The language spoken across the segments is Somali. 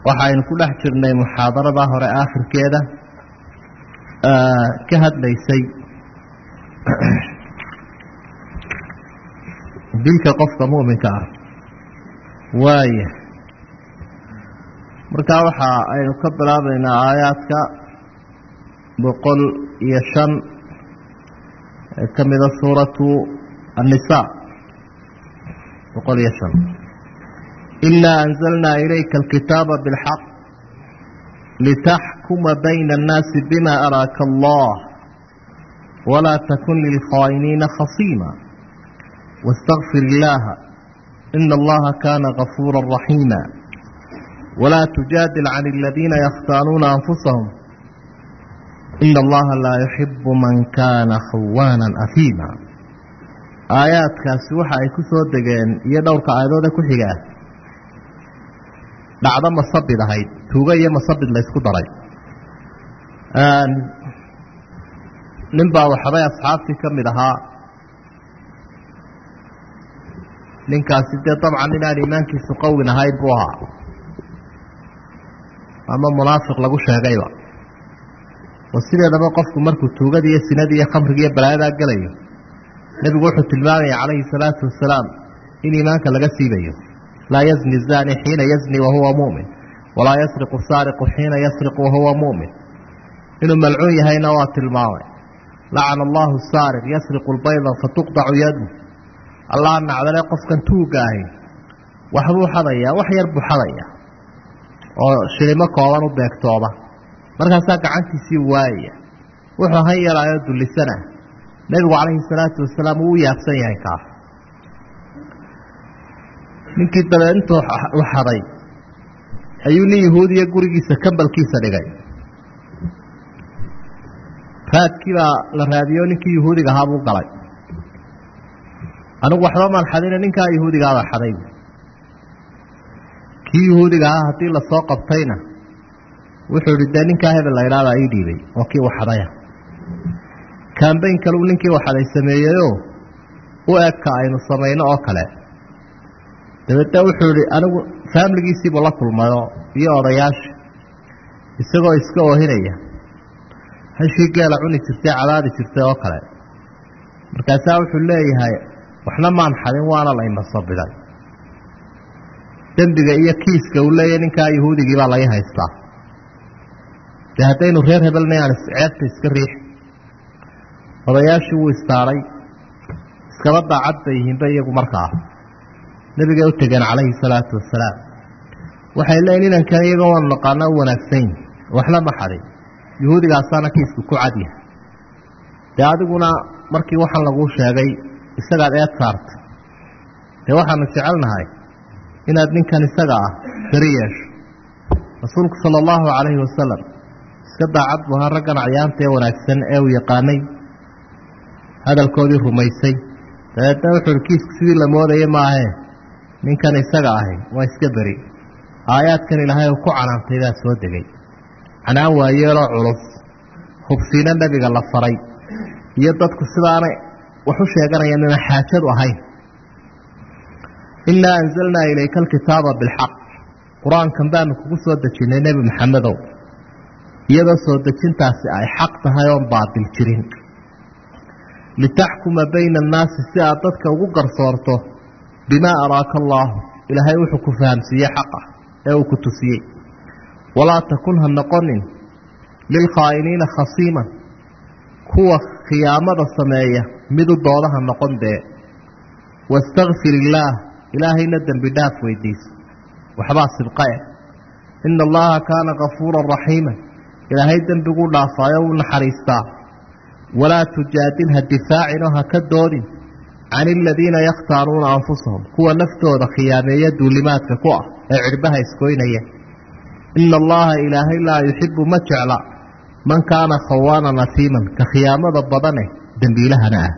waxaynu ku dhex jirnay muxaadarada hore aakhirkeeda ka hadlaysay dilka qofka mu'minka ah waaye markaa waxa aynu ka bilaabaynaa aayaadka 105 ka mida suuratu النساء 105 إنا أنزلنا إليك الكتاب بالحق لتحكم بين الناس بما أراك الله ولا تكن للخائنين خصيما واستغفر الله إن الله كان غفورا رحيما ولا تجادل عن الذين يختانون أنفسهم إن الله لا يحب من كان خوانا أثيما آيات كاسوحة يكسو دقين يدورك آيات كحيقا dhacdo masabid ahayd tuuga iyo masabid la isku daray nin baa waxbay asxaabtii ka mid ahaa ninkaasi dee dabcan inaan iimaankiisu qawin ahayn buu ahaa ama munaafiq lagu sheegayba oo sideedaba qofku markuu tuugada iyo sinada iyo khamriga iyo balaayadaa gelayo nebigu wuxuu tilmaamaya calayhi salaatu wasalaam in iimaanka laga siibayo لا يزني الزاني حين يزني وهو مؤمن ولا يسرق السارق حين يسرق وهو مؤمن إنه ملعون يهي نوات الماوي لعن الله السارق يسرق البيضة فتقطع يده الله أن عذلا قف كان توقاهي وحبو حضيا وحيربو حضيا وشريمك ووانو بيكتوبة مركز ساك عنك سيوايا وحو هيا لا يدو لسنة نبي عليه الصلاة والسلام ويأفسن يهي كاف ninkii daba intuu u xaday ayuu nin yahuudiya gurigiisa kambalkiisa dhigay raadkii baa la raadiyo ninkii yahuudiga ahaa buu galay anigu waxba maan xadina ninkaa yahuudiga baa xaday kii yahuudiga ahaa haddii lasoo qabtayna wuxuu idhi dee ninkaa hebel la idhaabaa ii dhiibay oo kii u xadaya kambayn kale uu ninkii u xaday sameeyeyoo u egka aynu samayno oo kale dabeetna wuxuu idhi anigu faamiligiisiibuu la kulmayo iyo odayaasha isagoo iska oohinaya hashii geela cuni jirtay cadaadi jirtay oo kale markaasaa wuxuu leeyahay waxna maan xadin waana la inasabiday dembiga iyo kiiska uu leeyahay ninkaa yahuudigii baa laga haystaa dee haddaynu reer hebelna aan ceebta iska riixi odayaashii wuu istaaray iskaba daacad bay yihiinba iyagu markaa nabigay u tegeen calayhi salaatu wasalaam waxay leeyiin inankan iyagoo waan naqaana u wanaagsan yihin waxla ma xadin yahuudigaasaana kiisku ku cadyahay dee adiguna markii waxaan laguu sheegay isagaad eed saarta dee waxaanu jecelnahay inaad ninkan isaga ah beri yeesho rasuulku sala allahu calayhi wasalam iska daacad buu ahaa raggan acyaanta ee wanaagsan ee uu yaqaanay hadalkoodii rumaysay dabeetna wuxuu kiisku sidii la moodaya maahee ninkan isaga ahi waa iska beri aayaadkan ilaahay uu ku canaantay baa soo degay canaan waayeeloo culus hubsiina nebiga la faray iyo dadku sidaanay wax u sheeganayaan inaan xaajadu ahayn innaa anzalnaa ilayka alkitaaba bilxaq qur-aankan baanu kugu soo dejinnay nebi maxamedow iyadoo soo dejintaasi ay xaq tahay oon baatil jirin litaxkuma bayna annaasi si aad dadka ugu garsoorto bimaa araaka allaahu ilaahay wuxuu ku fahamsiiyey xaqa ee uu ku tusiyey walaa takun ha noqonin lilkhaa'iniina khasiiman kuwa khiyaamada sameeya midu doodaha noqon dee wastakfir illaah ilaahayna dembi dhaaf weydiiso waxbaa sibqae ina allaha kaana kafuuran raxiima ilaahay dembiguu dhaafaayo uu naxariistaa walaa tujaadil ha difaacinoo ha ka doodin can aladiina yakhtaanuuna anfusahum kuwa naftooda khiyaameeya duulimaadka ku ah ee cirbaha iskoynaya ina allaha ilaahay laa yuxibu ma jecla man kaana khawaanan afiiman ka khiyaamada badane dembiilahana ah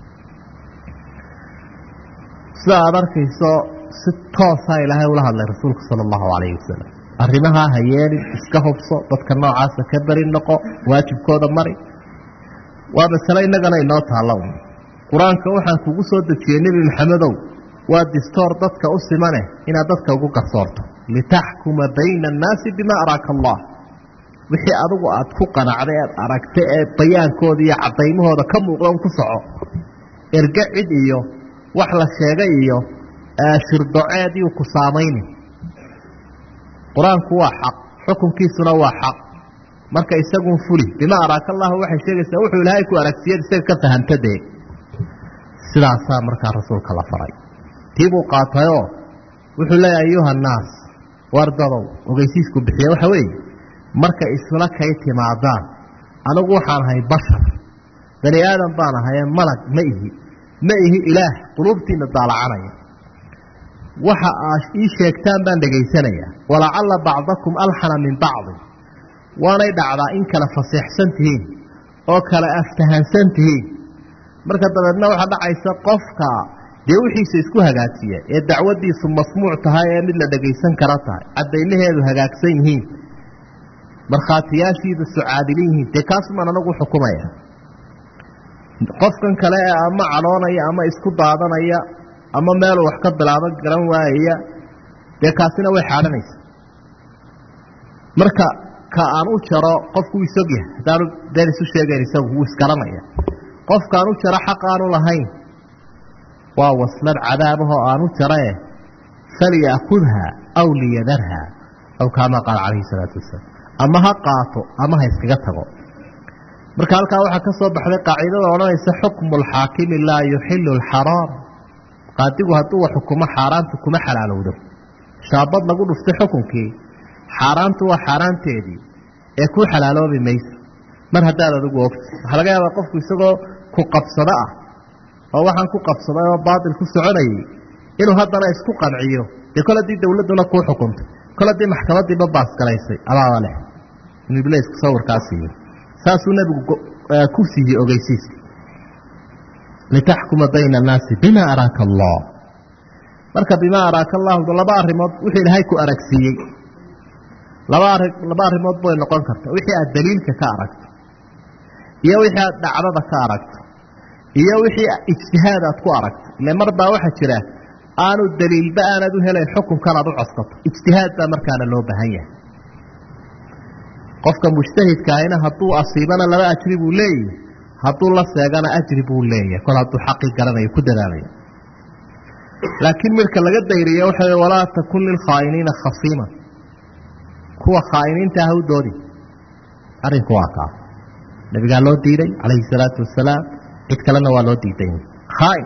sida aad arkayso si toosaa ilaahay ula hadlay rasuulku sala allahu calayhi wasalam arrimahaa ha yeelin iska hubso dadka noocaasa ka beri noqo waajibkooda mari waa masale innagana inoo taalla qur-aanka waxaan kugu soo dejiyey nebi maxamedow waa distoor dadka u simane inaad dadka ugu garsoorto litaxkuma bayna annaasi bima araaka allah wixii adigu aad ku qanacday aad aragtay ee bayaankooda iyo cadaymahooda ka muuqda un ku soco erga cid iyo wax la sheegay iyo shirdoceed iyo ku saamaynin qur-aanku waa xaq xukunkiisuna waa xaq marka isagun fuli bima araaka allah waxay sheegaysaa wuxuu ilaahay ku aragsiiyay isaga ka fahantadee sidaasaa markaa rasuulka la faray tiibuu qaatayoo wuxuu leeyahay ayuha annaas wardadow ogeysiisku bixiya waxa weeye marka isla kay timaadaan anigu waxaan ahay bashar bani aadam baan ahaye malag ma ihi ilaah quluubtiina daalacanaya waxa aad ii sheegtaan baan dhegaysanaya walacalla bacdakum alxana min bacdi waanay dhacdaa in kala faseexsan tihiin oo kala aftahansan tihiin marka dabeedna waxaa dhacaysa qofka dee wixiisa isku hagaajiya ee dacwadiisu masmuuc tahay ee mid la dhagaysan kara tahay caddaymaheedu hagaagsan yihiin markhaatiyaashiidu sucaadilin yihiin dee kaasumaan anagu xukumaya qofkan kale ee ama cadhoonaya ama isku daadanaya ama meeluu wax ka bilaaban garan waayaya dee kaasina way xaadhanaysa marka ka aan u jaro qofku wuu isogyahay haddaanu been isu sheegayn isagu wuu isgaranaya qofkaan u jaro xaq aanu lahayn waa waslad cadaabahoo aanu jarae falya'khudha aw liyadarha aw kamaa qaala calayhi salaatu wasalaam ama ha qaato ama ha iskaga tago marka halkaa waxaa ka soo baxday qaacidada odhanaysa xukmu alxaakimi laa yuxilu alxaraam qaadigu hadduu xukumo xaaraantu kuma xalaalowdo shaabad lagu dhuftay xukunkii xaaraantu waa xaaraanteedii ee ku xalaaloobi mayso mar haddaad adigu ogto waxaa laga yaabaa qofku isagoo ku qabsado ah oo waxaan ku qabsaday oo baatil ku soconayay inuu haddana isku qanciyo dee kol haddii dawladduna kuu xukuntay kol haddii maxkamadiiba baasgalaysay abaaba leh inuu ibleysku sawirkaa siiyo saasuu nebigu ku siiyey ogeysiiska litaxkuma bayna annaasi bima araaka allah marka bima araaka allahu laba arrimood wuxuu ilaahay ku aragsiiyey laba arrimood bay noqon karta wixii aad daliilka ka aragto iyo wixii aad dhacdada ka aragto iyo wixii ijtihaad aad ku aragto ile mar baa waxaa jira aanu daliilba aanad u helayn xukunkan aad u coskato ijtihaad baa markaana loo baahan yahay qofka mujtahidka ahina hadduu asiibana laba ajri buu leeyahay hadduu la seegana ajri buu leeyahay kol hadduu xaqii garanayo ku dadaalayo laakiin marka laga dayriyo waxa walaa takun lilkhaa'iniina khasiima kuwa khaa'iniinta ah u doodi arrinku waa kaa nabigaa loo diiday calayhi salaatu wasalaam cid kalena waa loo diiday khaa'in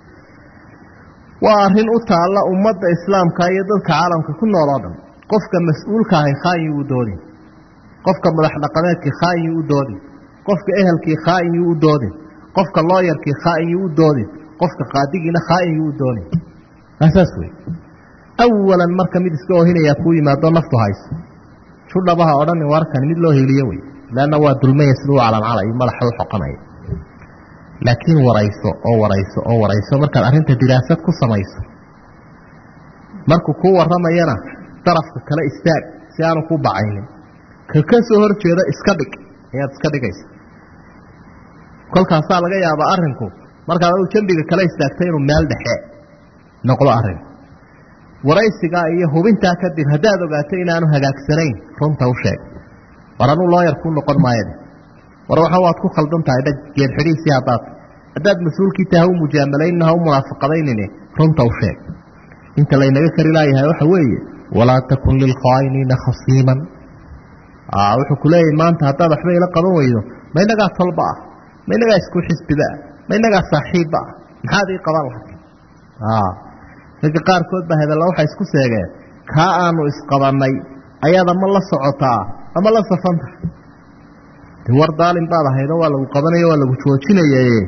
waa arrin u taalla ummadda islaamka iyo dadka caalamka ku nool oo dhan qofka mas-uulka ahay khaa'in yuu u doodin qofka madax dhaqameedkii khaa'in yuu u doodin qofka ehelkii khaa'in yuu u doodin qofka looyarkii khaa'in yuu u doodin qofka qaadigiina khaa'in yuu u doodin asaas wey awalan marka mid iska oohinayaa kuu yimaado naftu hayso shudhabaha odhan warkan mid loo heliyo wey leanna waa dulmaya siduu calancalayo madaxa u xoqanaya laakiin warayso markaad arrinta diraasad ku samayso markuu kuu warramayana darafka kale istaag si aanu ku bacaynin ka soo hor jeeda iska dhig ayaad iska dhigaysa kolkaasaa laga yaabaa arrinku markaad adigu jambiga kale istaagtay inuu meel dhexe noqdo arrin waraysigaa iyo hubintaa kadib haddaad ogaatay inaanu hagaagsanayn runta u sheeg war anuu looyar kuu noqon maayade war waxa waad ku khaldan tahay dhag geed xidhiisii haddaad mas-uulkii taha u mujaamalaynna ha u munaafaqadaynine runta u sheeg inta laynaga kari laayahay waxa weeye walaa takun lilkhaa'iniina khasiiman wuxuu ku leeyahay maanta haddaad waxba ila qaban weydo ma inagaa tolba ah ma inagaa isku xisbiba ah ma inagaa saaxiibba ah maxaad ii qaban lahay ragga qaarkood baa hebella waxay isku seegeen kaa aanu isqabannay ayaad ama la socotaa ama la safanta de war daalin baad ahaydoo waa lagu qabanayo waa lagu joojinayaye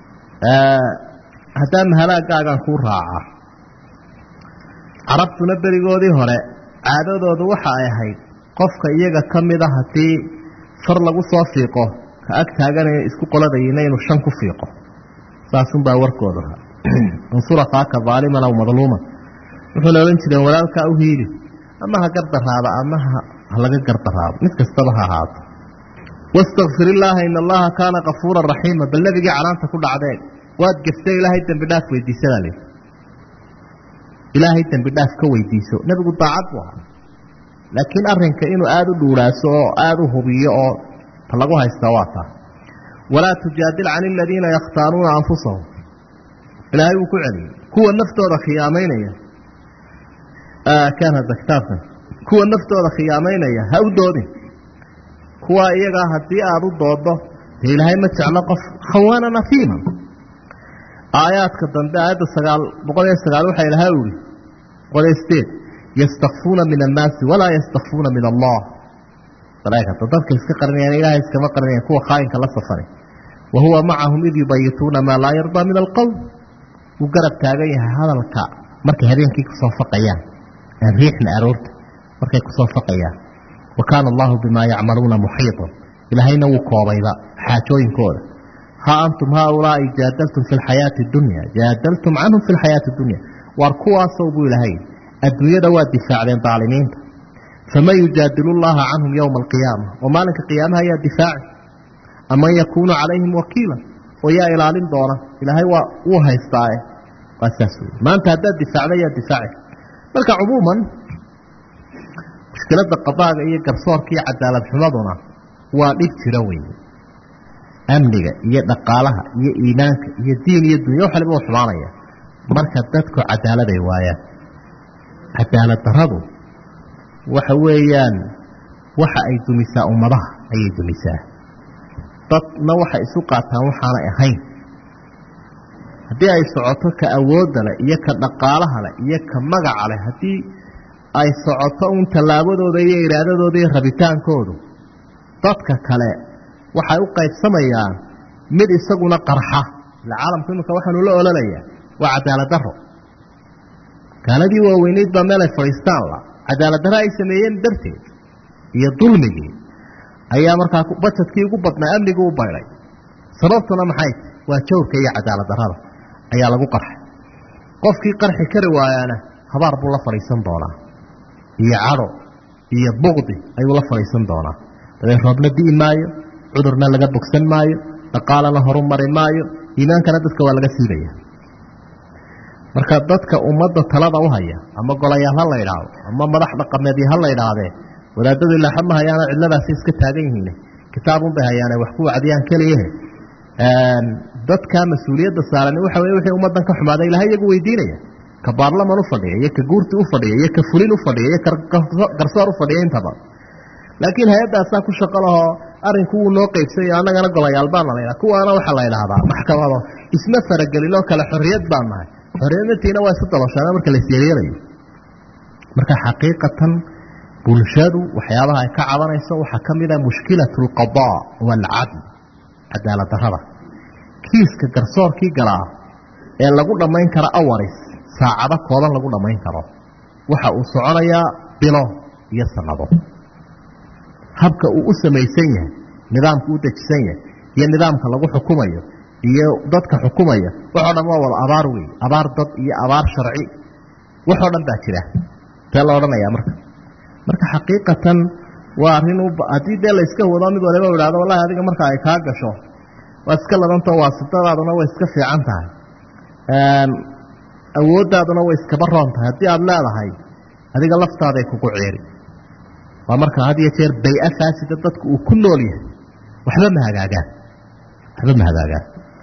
haddaa mahalaagaagaan kuu raacaa carabtuna berigoodii hore caadadoodu waxa ay ahayd qofka iyaga ka mid a haddii far lagu soo fiiqo ka ag taaganaya isku qoladayina inuu shan ku fiiqo saasunbaa warkooda unsur akaaka daaliman aw madluuman wuxuuna odhan jireen walaalkaa u hiili ama ha gardaraado ama ha laga gardaraado mid kastaba ha ahaato wastakfir illaaha ina allaha kaana kafuuran raxiima bal nebigii canaanta ku dhacdeen waad geftay ilaahay dembi dhaaf weydiisadaa li ilaahay dambi dhaaf ka weydiiso nabigu daacad buu ahaa laakiin arrinka inuu aada u dhuuraaso oo aada u hubiyo oo lagu haystaa waa taa walaa tujaadil can aladiina yakhtaanuuna anfusahum ilaahay wuu ku celiyey kuwa naftooda khiyaamaynaya kaana kitaabkan kuwa naftooda khiyaamaynaya ha u doodin kuwa iyagaa haddii aada u doodo dee ilaahay ma jeclo qof khawaanan afiiman aayaadka dambe aayadda 9 waxaa ilahay uhi 8 yastakfuuna min annaasi walaa yastakfuuna min allah malaa'ikata dadka iska qarinayaan ilaahay iskama qarinayaan kuwa khaayinka la safaray wa huwa macahum id yubayituuna maa laa yardaa min alqowl wuu garab taagan yahay hadalka markay habeenkii kusoo faqayaan aan riixna aroorta markay kusoo faqayaan wa kaana allahu bimaa yacmaluuna muxiitan ilaahayna wuu koobayba xaajooyinkooda ha antum haaulaa'i jaadaltum fi lxayaati dunya jaadaltum canhum fi lxayaati dunya waar kuwaasow buu ilahay adduunyada waa difaacdeen daalimiinta faman yujaadilu llaha canhum yowma alqiyaama oo maalinka qiyaamaha ayaa difaaci aman yakuunu calayhim wakiila oo yaa ilaalin doona ilaahay waa wuu haystaae waa saas wey maanta haddaad difaacda yaa difaaci marka cumuuman mushkiladda qadaaga iyo garsoorka iyo cadaalad xumaduna waa dhib jira wey amniga iyo dhaqaalaha iyo iimaanka iyo diin iyo dunya wax waliba u xumaanaya marka dadku cadaalad ay waayaan cadaalad daradu waxa weeyaan waxa ay dumisaa ummadaha ayay dumisaa dadna waxay isu qaataan waxaanay ahayn haddii ay socoto ka awoodda leh iyo ka dhaqaalaha leh iyo ka magaca leh haddii ay socoto un tallaabadooda iyo iraadadooda iyo rabitaankoodu dadka kale waxay u qaybsamayaan mid isaguna qarxa ila caalamku iminka waxaanu la ololayaa waa cadaalad daro gaaladii waaweyneyd baa meel ay fadhiistaan la cadaalad daro ay sameeyeen darteed iyo dulmigii ayaa markaa bajedkii ugu badnaa amnigii u baydhay sababtuna maxay waa jawrka iyo cadaalad darada ayaa lagu qarxay qofkii qarxi kari waayaana habaar buu la fadhiisan doonaa iyo cadho iyo buqdi ayuu la fadhiisan doonaa dabeen roobna di'i maayo cudurna laga bogsan maayo dhaqaalana horumari maayo iimaankana dadka waa laga siibaya marka dadka ummadda talada u haya ama golayaal ha la idhaahdo ama madax dhaqameedyo ha la idhaahdee wadaadadu ilaaxa ma hayaano cidladaasi iska taagan yihiine kitaabun bay hayaane wax ku wacdiyaan keliyahe dadka mas-uuliyadda saaran waxa weye wixii ummaddan ka xumaaday ilahay iyagu weydiinaya ka baarlaman u fadhiya iyo ka guurti u fadhiya iyo ka fulin u fadhiya iyo ka garsoor u fadhiya intaba laakiin hay-addaasaa ku shaqo lahoo arrinku wuu noo qaybsayo annagana golayaal baana la ydhaha kuwaana waxaa la ydhaahdaa maxkamado isma faragelin oo kale xorriyad baan nahay xorriyadnatiina waa isu daloshaana marka la isyeelyeelayo marka xaqiiqatan bulshadu waxyaabaha ay ka cabanayso waxaa ka mid ah mushkilatu alqadaa waalcadl cadaalad darrada kiiska garsoorkii galaa ee lagu dhammayn karo awaris saacado kooban lagu dhammayn karo waxa uu soconayaa bilo iyo sanado habka uu u samaysan yahay nidaamka u dejisan yahay iyo nidaamka lagu xukumayo iyo dadka xukumaya waxoo dhan waa wada abaar wey abaar dad iyo abaar sharci waxoo dhan baa jira see la odhanayaa marka xaqiiqatan waa arrin haddii dee la iska wado mid waliba idhahdo wallahi adiga marka ay kaa gasho waa iska ladantao waasitadaaduna way iska fiican tahay awooddaaduna way iskaba roon tahay haddii aada leedahay adiga laftaaday kugu ceeri waa marka had iyo jeer bay-a faasida dadku uu ku nool yahay waxba ma hagaagaan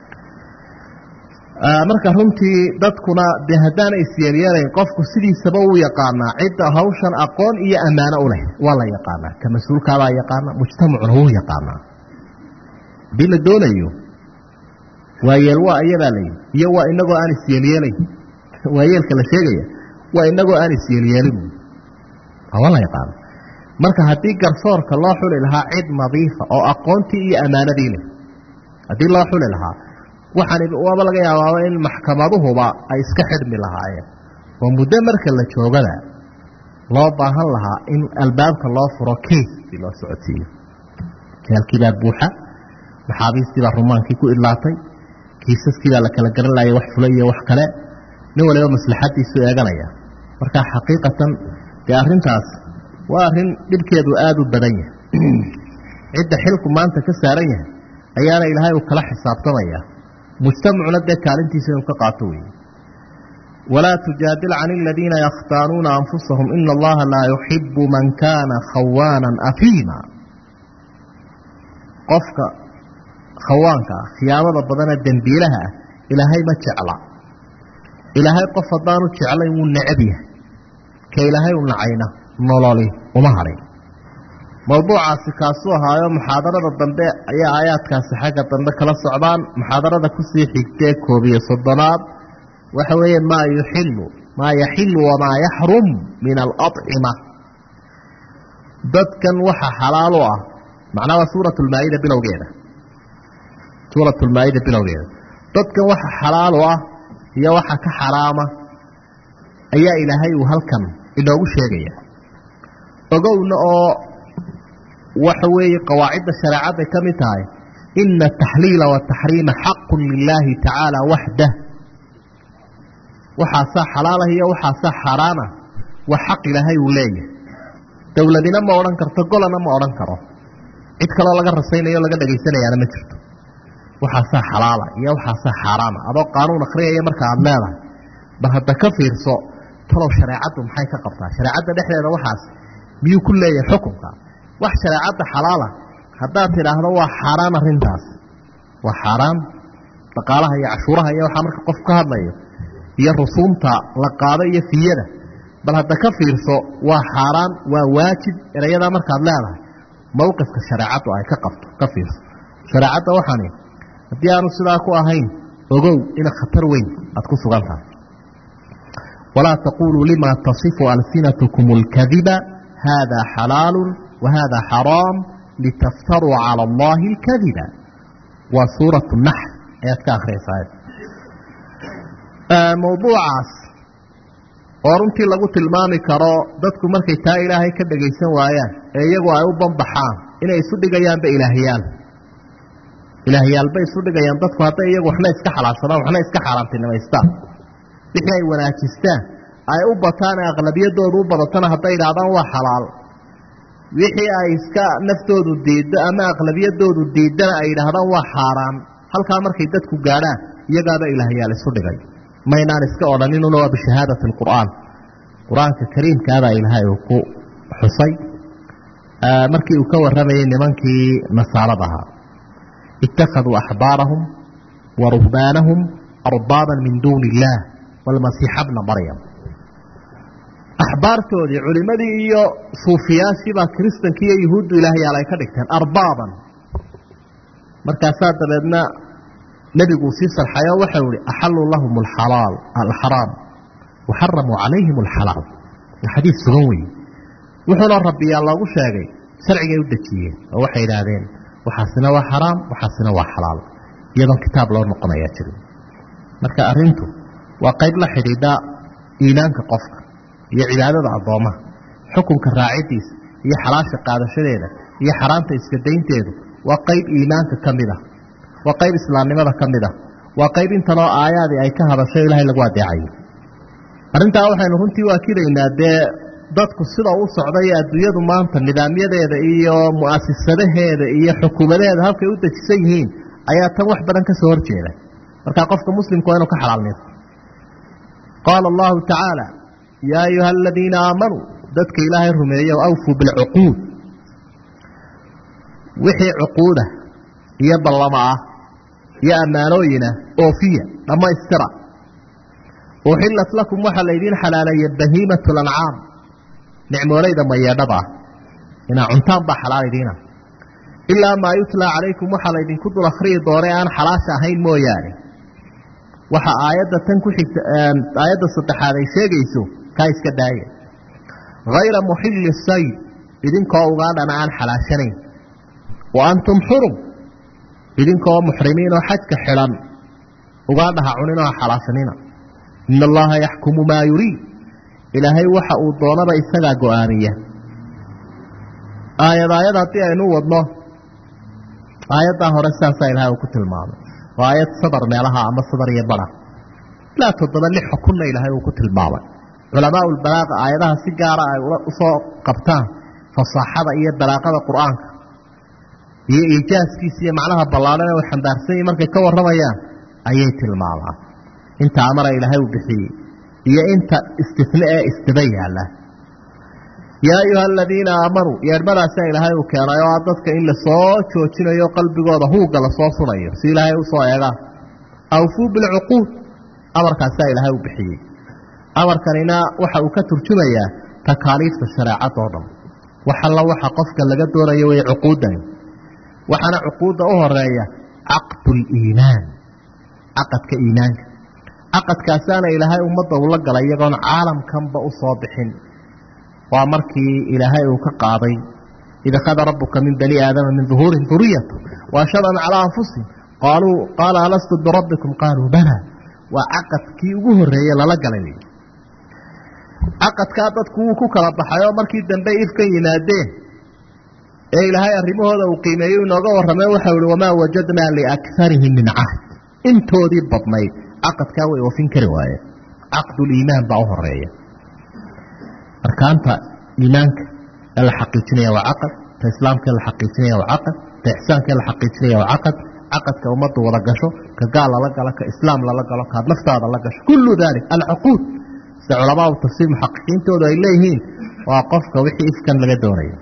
marka runtii dadkuna dee haddaana isyeelyeelayn qofku sidiisaba uu yaqaanaa cidda hawshan aqoon iyo ammaano u leh waa la yaqaanaa ka mas-uulkaabaa yaqaana mujtamacuna wuu yaqaanaa haddii la doonayo waayeel waa iyadaa layidhi iyo waa inagoo aan isyeelyeelayn waayeelka la sheegaya waa inagoo aan isyeelyeelin waa la yaqaana marka haddii garsoorka loo xuli lahaa cid nadiifa oo aqoontii iyo ammaanadii leh haddii loo xuli lahaa waxaan waaba laga yaabaaba in maxkamaduhuba ay iska xidhmi lahaayeen oo muddo marka la joogada loo baahan lahaa in albaabka loo furo kayskii loo socodsiiyo jeelkiibaa buuxa maxaabiistiibaa rumaankii ku idlaatay kiisaskiibaa la kala garan laayay wax fula iyo wax kale nin waliba maslaxadiisu eeganaya marka xaqiiqatan dee arrintaas waa arrin dhibkeedu aada u badan yahay cidda xilku maanta ka saaran yahay ayaana ilaahay uu kala xisaabtamaya mujtamacuna dee kaalintiisa inuu ka qaato wey walaa tujaadil can aladiina yakhtaanuuna anfusahum ina allaha laa yuxibu man kaana khawaanan afiima. qofka khawaanka ah khiyaamada badanee dembiilaha ah ilaahay ma jecla. ilaahay qof haddaanu jeclayn wuu necab yahay, ka ilaahay u nacayna nololi uma hadhin. mawduucaasi kaasuu ahaayo muxaadarada dambe ayaa aayaadkaasi xagga dambe kala socdaan. muxaadarada kusii xigtee 11aad waxa weeye maa yaxilu wamaa yaxrum min alacima. dadkan waxa xalaal u ah macnaha waa suuratulmaa'ida bilowgeeda dadkan waxa xalaal u ah iyo waxa ka xaraama ayaa ilaahay uu halkan inoogu sheegaya. ogowna oo waxa weeye qawaacidda shareecadda ka mid tahay ina ataxliila wataxriima xaqun lilaahi tacaala waxdah. waxaasaa xalaalah iyo waxaasaa xaaraana waa xaq ilaahay uu leeyahay. dowladina ma odhan karto, golana ma odhan karo, cid kaloo laga rasaynayo o laga dhegaysanayaana ma jirto. waxaasaa xalaala iyo waxaasaa xaaraana adoo qaanuun akhriyaya marka aada leedahay bal hadda ka fiirso talow shareecaddu maxay ka qabtaa, shareecadda dhexdeeda waxaas miyuu ku leeyahay xukunka. wax shareecadda xalaala haddaad tidhaahdo waa xaaraan, arrintaas waa xaaraan. dhaqaalaha iyo cashuuraha iyo waxaa marka qof ka hadlayo iyo rusuumta la qaado iyo fiyada, bal hadda ka fiirso waa xaaraan, waa waajib. erayadaa markaad leedahay mowqifka shareecaddu ay ka qabto ka fiirso. shareecadda waxaani haddii aanu sidaa ku ahayn ogow ina khatar weyn aad ku sugan tahay. walaa taquluu lima tasifu alsinatukum اlkadiba hada xalaalu wahada xaraam litaftaruu cala allahi اlkadiba. waa suurat naxl ayaad ka akhriyaysaa. mawduucaas oo runtii lagu tilmaami karo dadku markay taa ilaahay ka dhagaysan waayaan ee iyagu ay u banbaxaan inay isu dhigayaanba ilaahyaalbay isu dhigayaan. dadku hadday iyagu waxna iska xalaashadaan waxna iska xaaraantinimaystaan, wixii ay wanaajistaan ay u bataan ee aqlabiyadoodu u badatana hadday idhaahdaan waa xalaal, wixii ay iska naftoodu diiddo ama aqlabiyadoodu diiddana ay idhaahdaan waa xaaraan. halkaa markay dadku gaadhaan iyagaaba ilaahyaal isu dhigay. maynaan iska odhaninuna waa bishahaadati alqur'aan. qur-aanka kariimkaabaa ilaahay uu ku xusay markii uu ka warramayay nimankii nasaarada ahaa. ittakhaduu axbaarahum wa ruhbaanahum arbaaban min duuni illaah waalmasiixa bna maryam. axbaartoodii culimmadii iyo suufiyaashii baa kiristankii iyo yuhuuddu ilaahyaal ay ka dhigteen arbaaban. markaasaa dabeedna nebiguu sii sarxay oo waxau ihi axalluu lahum alxaraam waxaramuu calayhim alxalaal. xadiis sugan weeye. wuxuuna rabbiyaa loogu sheegay sharcigay u dejiyeen oo waxay idhaahdeen waxaasina waa xaraam waxaasina waa xalaal iyadoon kitaab loo noqonayaa jirin. marka arrintu waa qayb la xidhiidha iimaanka qofka iyo cibaadada addoommaha. xukunka raacidiisa iyo xalaasha qaadashadeeda iyo xaraamta iska daynteedu waa qayb iimaanka ka mid ah, waa qayb islaamnimada ka mid ah, waa qayb intanoo aayaadii ay ka hadasho ilaahay lagu adeecayo. arrintaa waxaynu runtii waakidaynaa dee dadku sida u socday adduunyadu maanta nidaamyadeeda iyo mu'asisadaheeda iyo xukuumadeeda halkay u dejisan yihiin ayaa tan wax badan ka soo horjeeda. markaa qofka muslimku waa inuu ka xalaalnimo. qaala allahu tacaala yaa ayuha aladiina aamanuu dadka ilaahay rumeeyo awfuu bilcuquud. wixii cuquuda iyo ballama ah iyo ammaanooyina oofiya dhammaystira. uxillat lakum waxaa laydiin xalaaleeyey bahiimatu lancaam, nicmoolayda mayeedhada ah inaa cuntaan baa xalaal idiina. ilaa maa yutlaa calaykum waxaa laydinku dul akhriyi doonay aan xalaasha ahayn mooyaane. waxa aayadda tan ku xigta aayadda saddexaad ay sheegayso kaa iska daaya. hayra muxilli sayd idinkoo ugaadhana aan xalaashanayn. wa antum xurum idinkoo muxrimiin oo xajka xidhan ugaadhaha cunin oo xalaashanina. ina allaha yaxkumu maa yuriid ilaahay waxa uu doonaba isagaa go-aamiya. aayad haddii aynu wadno aayaddaa hore sidaasaa ilahay uu ku tilmaamay. waa aayad sadar meelaha ama sadar iyo bara ilaa 7-6 xukunna ilaahay uu ku tilmaamay. culamaa ulbalaaqa aayadaha si gaara ay usoo qabtaan fasaaxada iyo balaaqada qur-aanka iyo iijaaskiisa iyo macnaha ballaadhan ee xambaarsan yihiin markay ka warramayaan ayay tilmaamaan. inta amara ilaahay uu bixiyey iyo inta istifnaa istibayala yaa ayuha aladiina aamanuu yeedhmadaasa ilaahay uu keenay oo dadka in la soo joojinayo qalbigooda huuga la soo surayo si ilaahay u soo eegaan awfuu bilcuquud amarkaasaa ilaahay u bixiyey amarkanina waxa uu ka turjumayaa takaaliifta shareecada oo dhan waxalla waxa qofka laga doonayo way cuquudan waxana cuquudda u horeeya caqdul iimaan caqadka iimaanka caqadkaasaana ilaahay ummadda ula galay iyagoon caalamkanba u soo bixin waa markii ilaahay uu ka qaaday id akhada rabbuka min bani aadama min duhuurihim duriyata waashhadahum calaa anfusihim qaala alastu birabbikum qaaluu bala waa caqadkii ugu horreeyey lala galay caqadkaa dadku wuu ku kala baxay oo markii dambe ifkan yimaadeen ee ilaahay arrimahooda uu qiimeeyo inooga warramay waxau ihi wamaa wajadnaa liakarihim min cahd intoodii badnayd caqadkaa way oofin kari waayeen caqduliimaan baa u horeeya arkaanta iimaanka ee la xaqiijinaya waa caqad ta islaamka ee la xaqiijinaya waa caqad ta ixsaanka ee la xaqiijinaya waa caqad caqadka ummaddu wada gasho ka gaal lala galo ka islaam lala galo kaad naftaada la gasho kullu dalik alcuquud sida culamaa u tafsiir muxaqiqiintoodu ay leeyihiin waa qofka wixii ifkan laga doonayo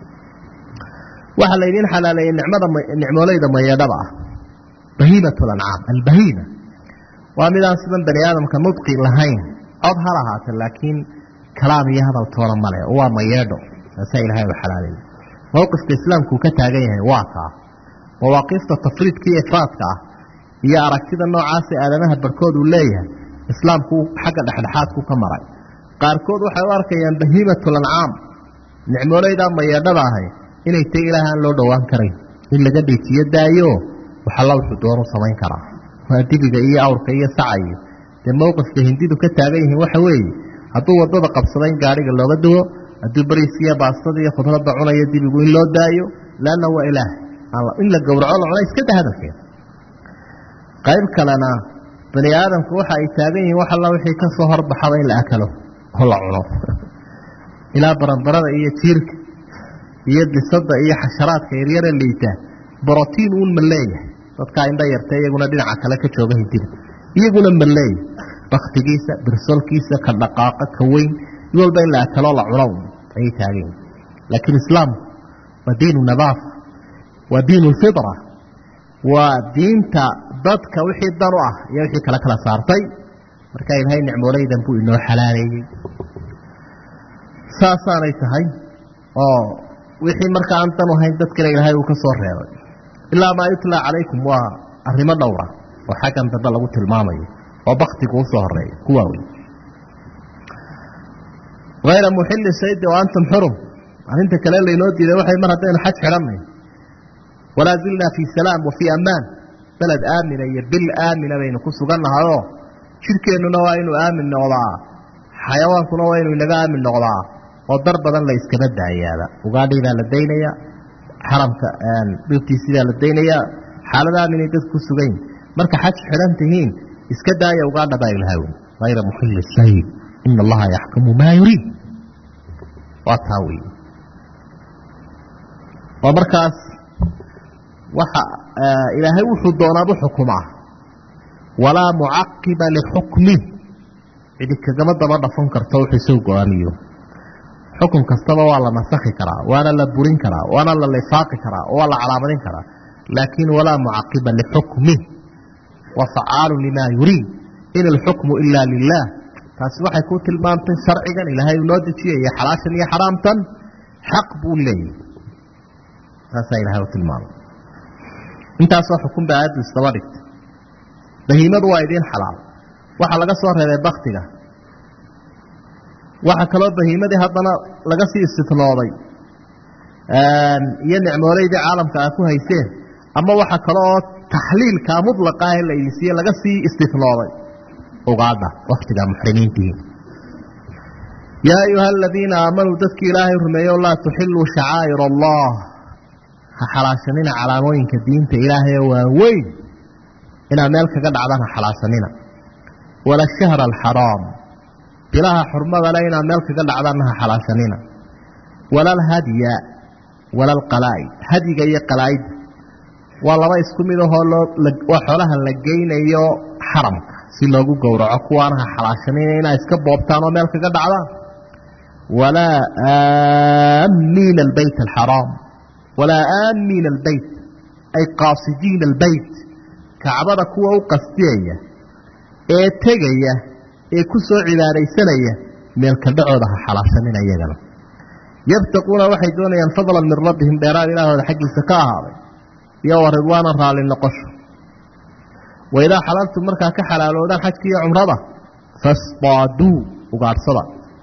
waxaa laydin xalaaleeyey nicmoolayda mayeedhada ah bahiimat lancaam albahiima waa midaan sidan bani aadamka nudqi lahayn cod ha lahaata laakiin kalaam iyo hadal toona male waa mayeedho saasaa ilaahay u xalaaleeyey mowqifka islaamkuu ka taagan yahay waa kaa mawaaqiifta tafriidka iyo ifraadka ah iyo aragtida noocaasa aadamaha barhkood uu leeyahay islaamku xagga dhexdhexaadku ka maray qaarkood waxay u arkayaan bahiimatlancaam nicmoolaydaa mayeedhada ahay inay tay ilaah aan loo dhowaan karayn in laga dhiijiyo daayo waxalla wuxuu doonu samayn karaa waa dibiga iyo awrka iyo sacayo dee mowqifka hindidu ka taagan yihiin waxa weeye hadduu waddada qabsada in gaadhiga looga duwo hadduu bariiskiiyo baastada iyo khudradda cunayo dibigu in loo daayo leanna waa ilaah in la gowraco la cuna iska da hadalkeeda qayb kalena bani aadamku waxa ay taagan yihiin wax alla wixii ka soo horbaxaba in la akalo oo la cuno ilaa baranbarada iyo jiirka iyo bisada iyo xasharaadka yaryara liita brotiin uun ma leeyahay dadkaa indha yarta iyaguna dhinaca kale ka jooga hindida iyaguna ma leeyahay baktigiisa birsolkiisa ka dhaqaaqa ka weyn mid walba in la akalo la cuno ayay taagan yihiin laakiin islaamku waa diinu nadaafa waa diinu lfitra waa diinta dadka wixii dan u ah iyo wixii kala saartay marka ilaahay nicmoolaydan buu inoo xalaaleeyey saasaanay tahay oo wixii marka aan dan u hayn dadkana ilaahay uu ka soo reebay ilaa maa yutlaa calaykum waa arrimo dhowra oo xaggan dambe lagu tilmaamayo oo baktigu usoo horeeya kuwaa wey hayra muxilli saydi wa antum xurum arrinta kale laynoo diiday waxay mar haddaynu xaj xidhannay walaa zilnaa fii salaam wa fii ammaan beled aamina iyo bil aamina baynu ku sugannahayoo jidhkeennuna waa inuu aamin noqdaa xayawaankuna waa inuu inaga aamin noqdaa oo dar badan la iskaba daayaaba ugaadhiibaa la daynaya xaramka dhibtiisiibaa la daynayaa xaalada aaminay dadku ku sugan yihin marka xaj xidhan tihiin iska daaya ugaadha baa ilahay wy hayra muxilli sayd ina allaha yaxkumu maa yuriid waa taa wey oo markaas waxa ilaahay wuxuu doonaaba xukumaa walaa mucaqiba lixukmih cidi kagama daba dhafan karto wuxuu soo go-aamiyo xukun kastaba waa la nasakhi karaa waana la burin karaa waana la lifaaqi karaa oo waa la calaamadin karaa laakiin walaa mucaqiba lixukmih wa facaalu limaa yuriid in alxukmu ilaa lilah taasi waxay ku tilmaamtay sharcigan ilaahay uu noo dejiyaya xalaashan iyo xaraamtan xaq buu leeyahy taasaa ilahay u tilmaamay intaasoo xukun ba aayaddu isdaba dhigtay bahiimadu waa idiin xalaal waxaa laga soo reebay baktiga waxaa kaloo bahiimadii haddana laga sii istitnooday iyo nicmoolaydii caalamka aad ku hayseen ama waxa kale oo taxliilkaa mudlaqa ah la idin siiye laga sii istitnooday ugaadha waktigaa muxrimiintihiin yaa ayuha aladiina aamanuu dadkii ilaahay rumeeyo laa tuxiluu shacaa'ir allah ha xalaashanina calaamooyinka diinta ilaahay waa weyn inaad meel kaga dhacdaan ha xalaashanina wala shahra alxaraam bilaha xurmada le inaad meel kaga dhacdaanna ha xalaashanina wala alhadya wala alqalaa'id hadyiga iyo qalaa'idda waa laba isku mid ahoo waa xoolaha la geynayo xaramka si loogu gowraco kuwaanaha xalaashanayna inaa iska boobtaan oo meel kaga dhacdaan walaa aamiina albayt alxaraam walaa aamiina albeyt ay qaasidiina albeyt kacbada kuwa u qastiyaya ee tegaya ee ku soo cibaadaysanaya meelka dhacooda ha xalaashanina iyagana yabtaquuna waxay doonayaan fadlan min rabbihim dheeraad ilaahooda xaggiisa ka ahaaday iyo wa ridwaanan raalli noqosho waidaa xalaltum markaa ka xalaaloodaan xajka iyo cumrada fasdaaduu ugaadhsada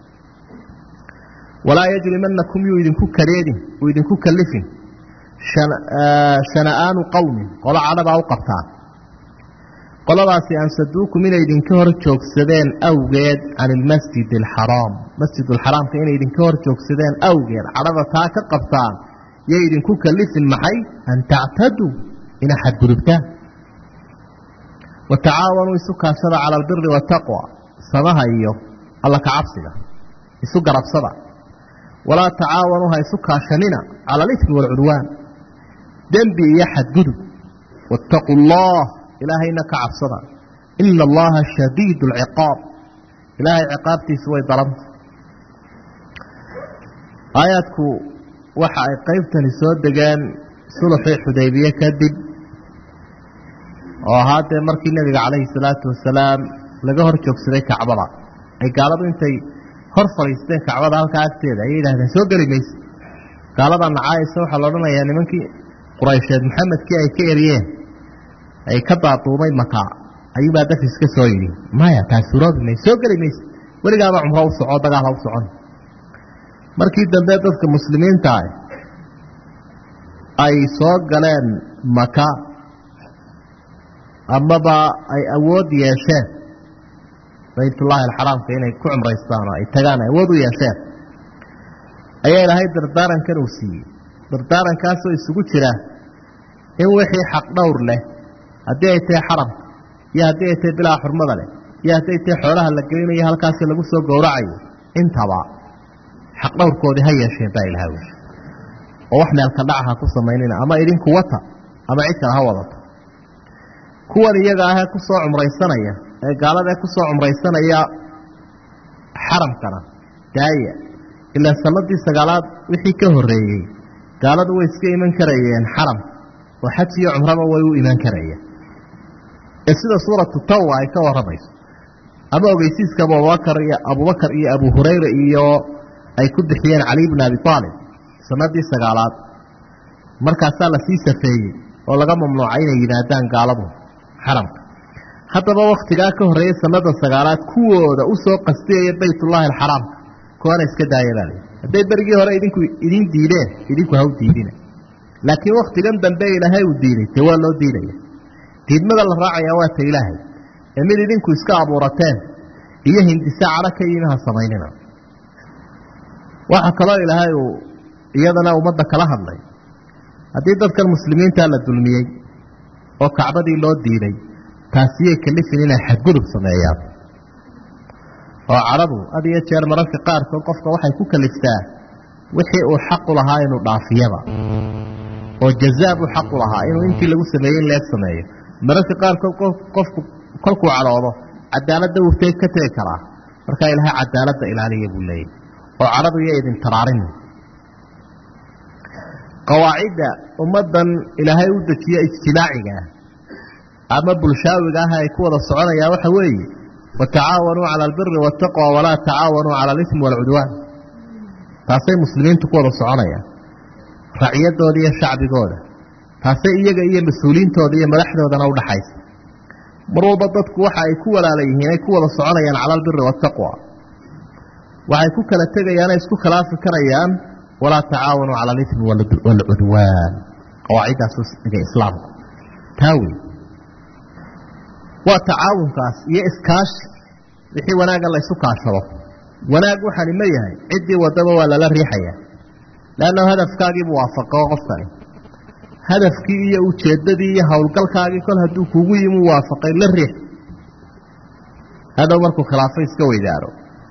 walaa yajrimanakum yuu idinku kareedin uu idinku kalifin shana'aanu qowmin qolo cadhabaa u qabtaan qoladaasi ansaduukum inay idinka hor joogsadeen awgeed can ilmasjid alxaraam masjidulxaraamka inay idinka hor joogsadeen awgeed cadhada taa ka qabtaan yay idinku kalifin maxay an tactaduu ina xadgudubtaan watacaawanuu isu kaashada cala albiri waataqwa samaha iyo alla ka cabsiga isu garabsada walaa tacaawanuu ha isu kaashanina cala alifmi waalcudwaan dembi iyo xadgudub waataquu allah ilaahayna ka cabsada ina allaha shadiid alciqaab ilaahay ciqaabtiisu way daranta aayaadku waxa ay qaybtani soo degeen suluxii xudaybiye kadib oo ahaa dee markii nebiga calayhi salaatu wasalaam laga hor joogsaday kacbada ay gaaladu intay hor fadhiisteen kacbada halkaa agteeda ayay yidhahdeen soo geli mayse gaalada nacaayisa waxaa la odhanayaa nimankii quraysheed maxamedkii ay ka eriyeen ay ka daaduumay maka ayuubaa dafis ka soo yidhi maya taas suroobi mayse soo geli mayse weligaaba cumro u soco dagaal ha u socon markii dambe dadka muslimiinta ah ay soo galeen maka amaba ay awood yeesheen baytullaahi alxaraamka inay ku cumraystaan oo ay tagaan ay awood u yeesheen ayaa ilaahay dardaarankan uu siiyey dardaarankaasoo isugu jira in wixii xaq dhowr leh haddii ay tahay xaramka iyo haddii ay tahay bilaa xurmada leh iyo haddii ay tahay xoolaha la gelinayo halkaasi lagu soo gowracayo intaba xaq dhowrkoodii ha yeesheen baa ilaha wey oo wax meelka dhaca ha ku samaynina ama idinku wata ama cid kale ha wadato kuwan iyaga ahee ku soo cumraysanaya ee gaalada ee ku soo cumraysanaya xaramkana daaya ilaa sanadii sagaalaad wixii ka horreeyey gaaladu way iska iman karayeen xaramka oo xaj iyo cumraba way u iman karayeen ee sida suuratu tawba ay ka warramayso ama ogeysiiska abubakar iyo abu hurayra iyo ay ku bixiyeen cali bn abi aalib sanadii sagaalaad markaasaa la sii safeeyey oo laga mamnuucay inay yimaadaan gaaladu xaramka haddaba wakhtigaa ka horreeyey sanada sagaalaad kuwooda u soo qastiyaya baytullaahi alxaraamka kuwana iska daaya baa layihi hadday berigii hore idinku idin diideen idinku ha u diidina laakiin wakhtigan dambe ilaahay uu diiday dee waa loo diidaya diidmada la raacayaa waa ta ilaahay ee mid idinku iska abuurateen iyo hindisa cadho ka yimi ha samaynina waxaa kaloo ilaahay uu iyadana ummadda kala hadlay haddii dadkan muslimiintaa la dulmiyey oo kacbadii loo diiday taasiyay kalifin inay xadgudub sameeyaan oo cadhadu had iyo jeer mararka qaarkood qofka waxay ku kaliftaa wixii uu xaqu lahaa inuu dhaafiyaba oo jazaab uu xaqu lahaa inuu intii lagu sameeyey in leeg sameeyo mararka qaarkood qofku kolkuu cadhoodo cadaaladda wuu ka tegi karaa markaa ilaahay cadaaladda ilaaliya buu leeyahy oo cadhadu iyo idin taraarin qawaacidda ummaddan ilaahay u dejiye ijtimaaciga ama bulshaawiga ah ay ku wada soconayaa waxa weeye watacaawanuu cala albiri waataqwa walaa tacaawanuu cala alismi waalcudwaan taasay muslimiintu ku wada soconayaan raciyadooda iyo shacbigooda taasay iyaga iyo mas-uuliyiintooda iyo madaxdoodana udhaxaysa mar walba dadku waxa ay ku walaala yihiin ay ku wada soconayaan cala albiri waataqwa waxay ku kala tegayaanay isku khilaafi karayaan walaa tacaawanuu cala alismi waalcudwaan qawaaciddaas dhiga islaamku taa wey waa tacaawunkaas iyo iskaashi wixii wanaagga la ysu kaashado wanaag waxani ma yahay ciddii wadaba waa lala riixayaa leannahu hadafkaagiibuu waafaqo qofkani hadafkii iyo ujeeddadii iyo howlgalkaagii kol hadduu kugu yimi u waafaqay la riix hadhow markuu khilaafo iska weydaaro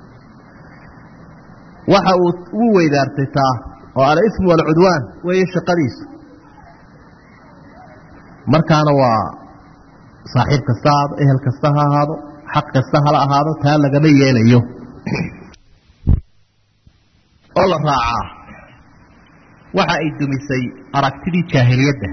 waxa uu ugu weydaartay taa oo alismu waalcudwaan weeye shaqadiisu markaana waa saaxiib kasta ha ahaado ehel kasta ha ahaado xaq kasta hala ahaado taa lagama yeelayo oo la raacaa waxa ay dumisay aragtidii jaahiliyadda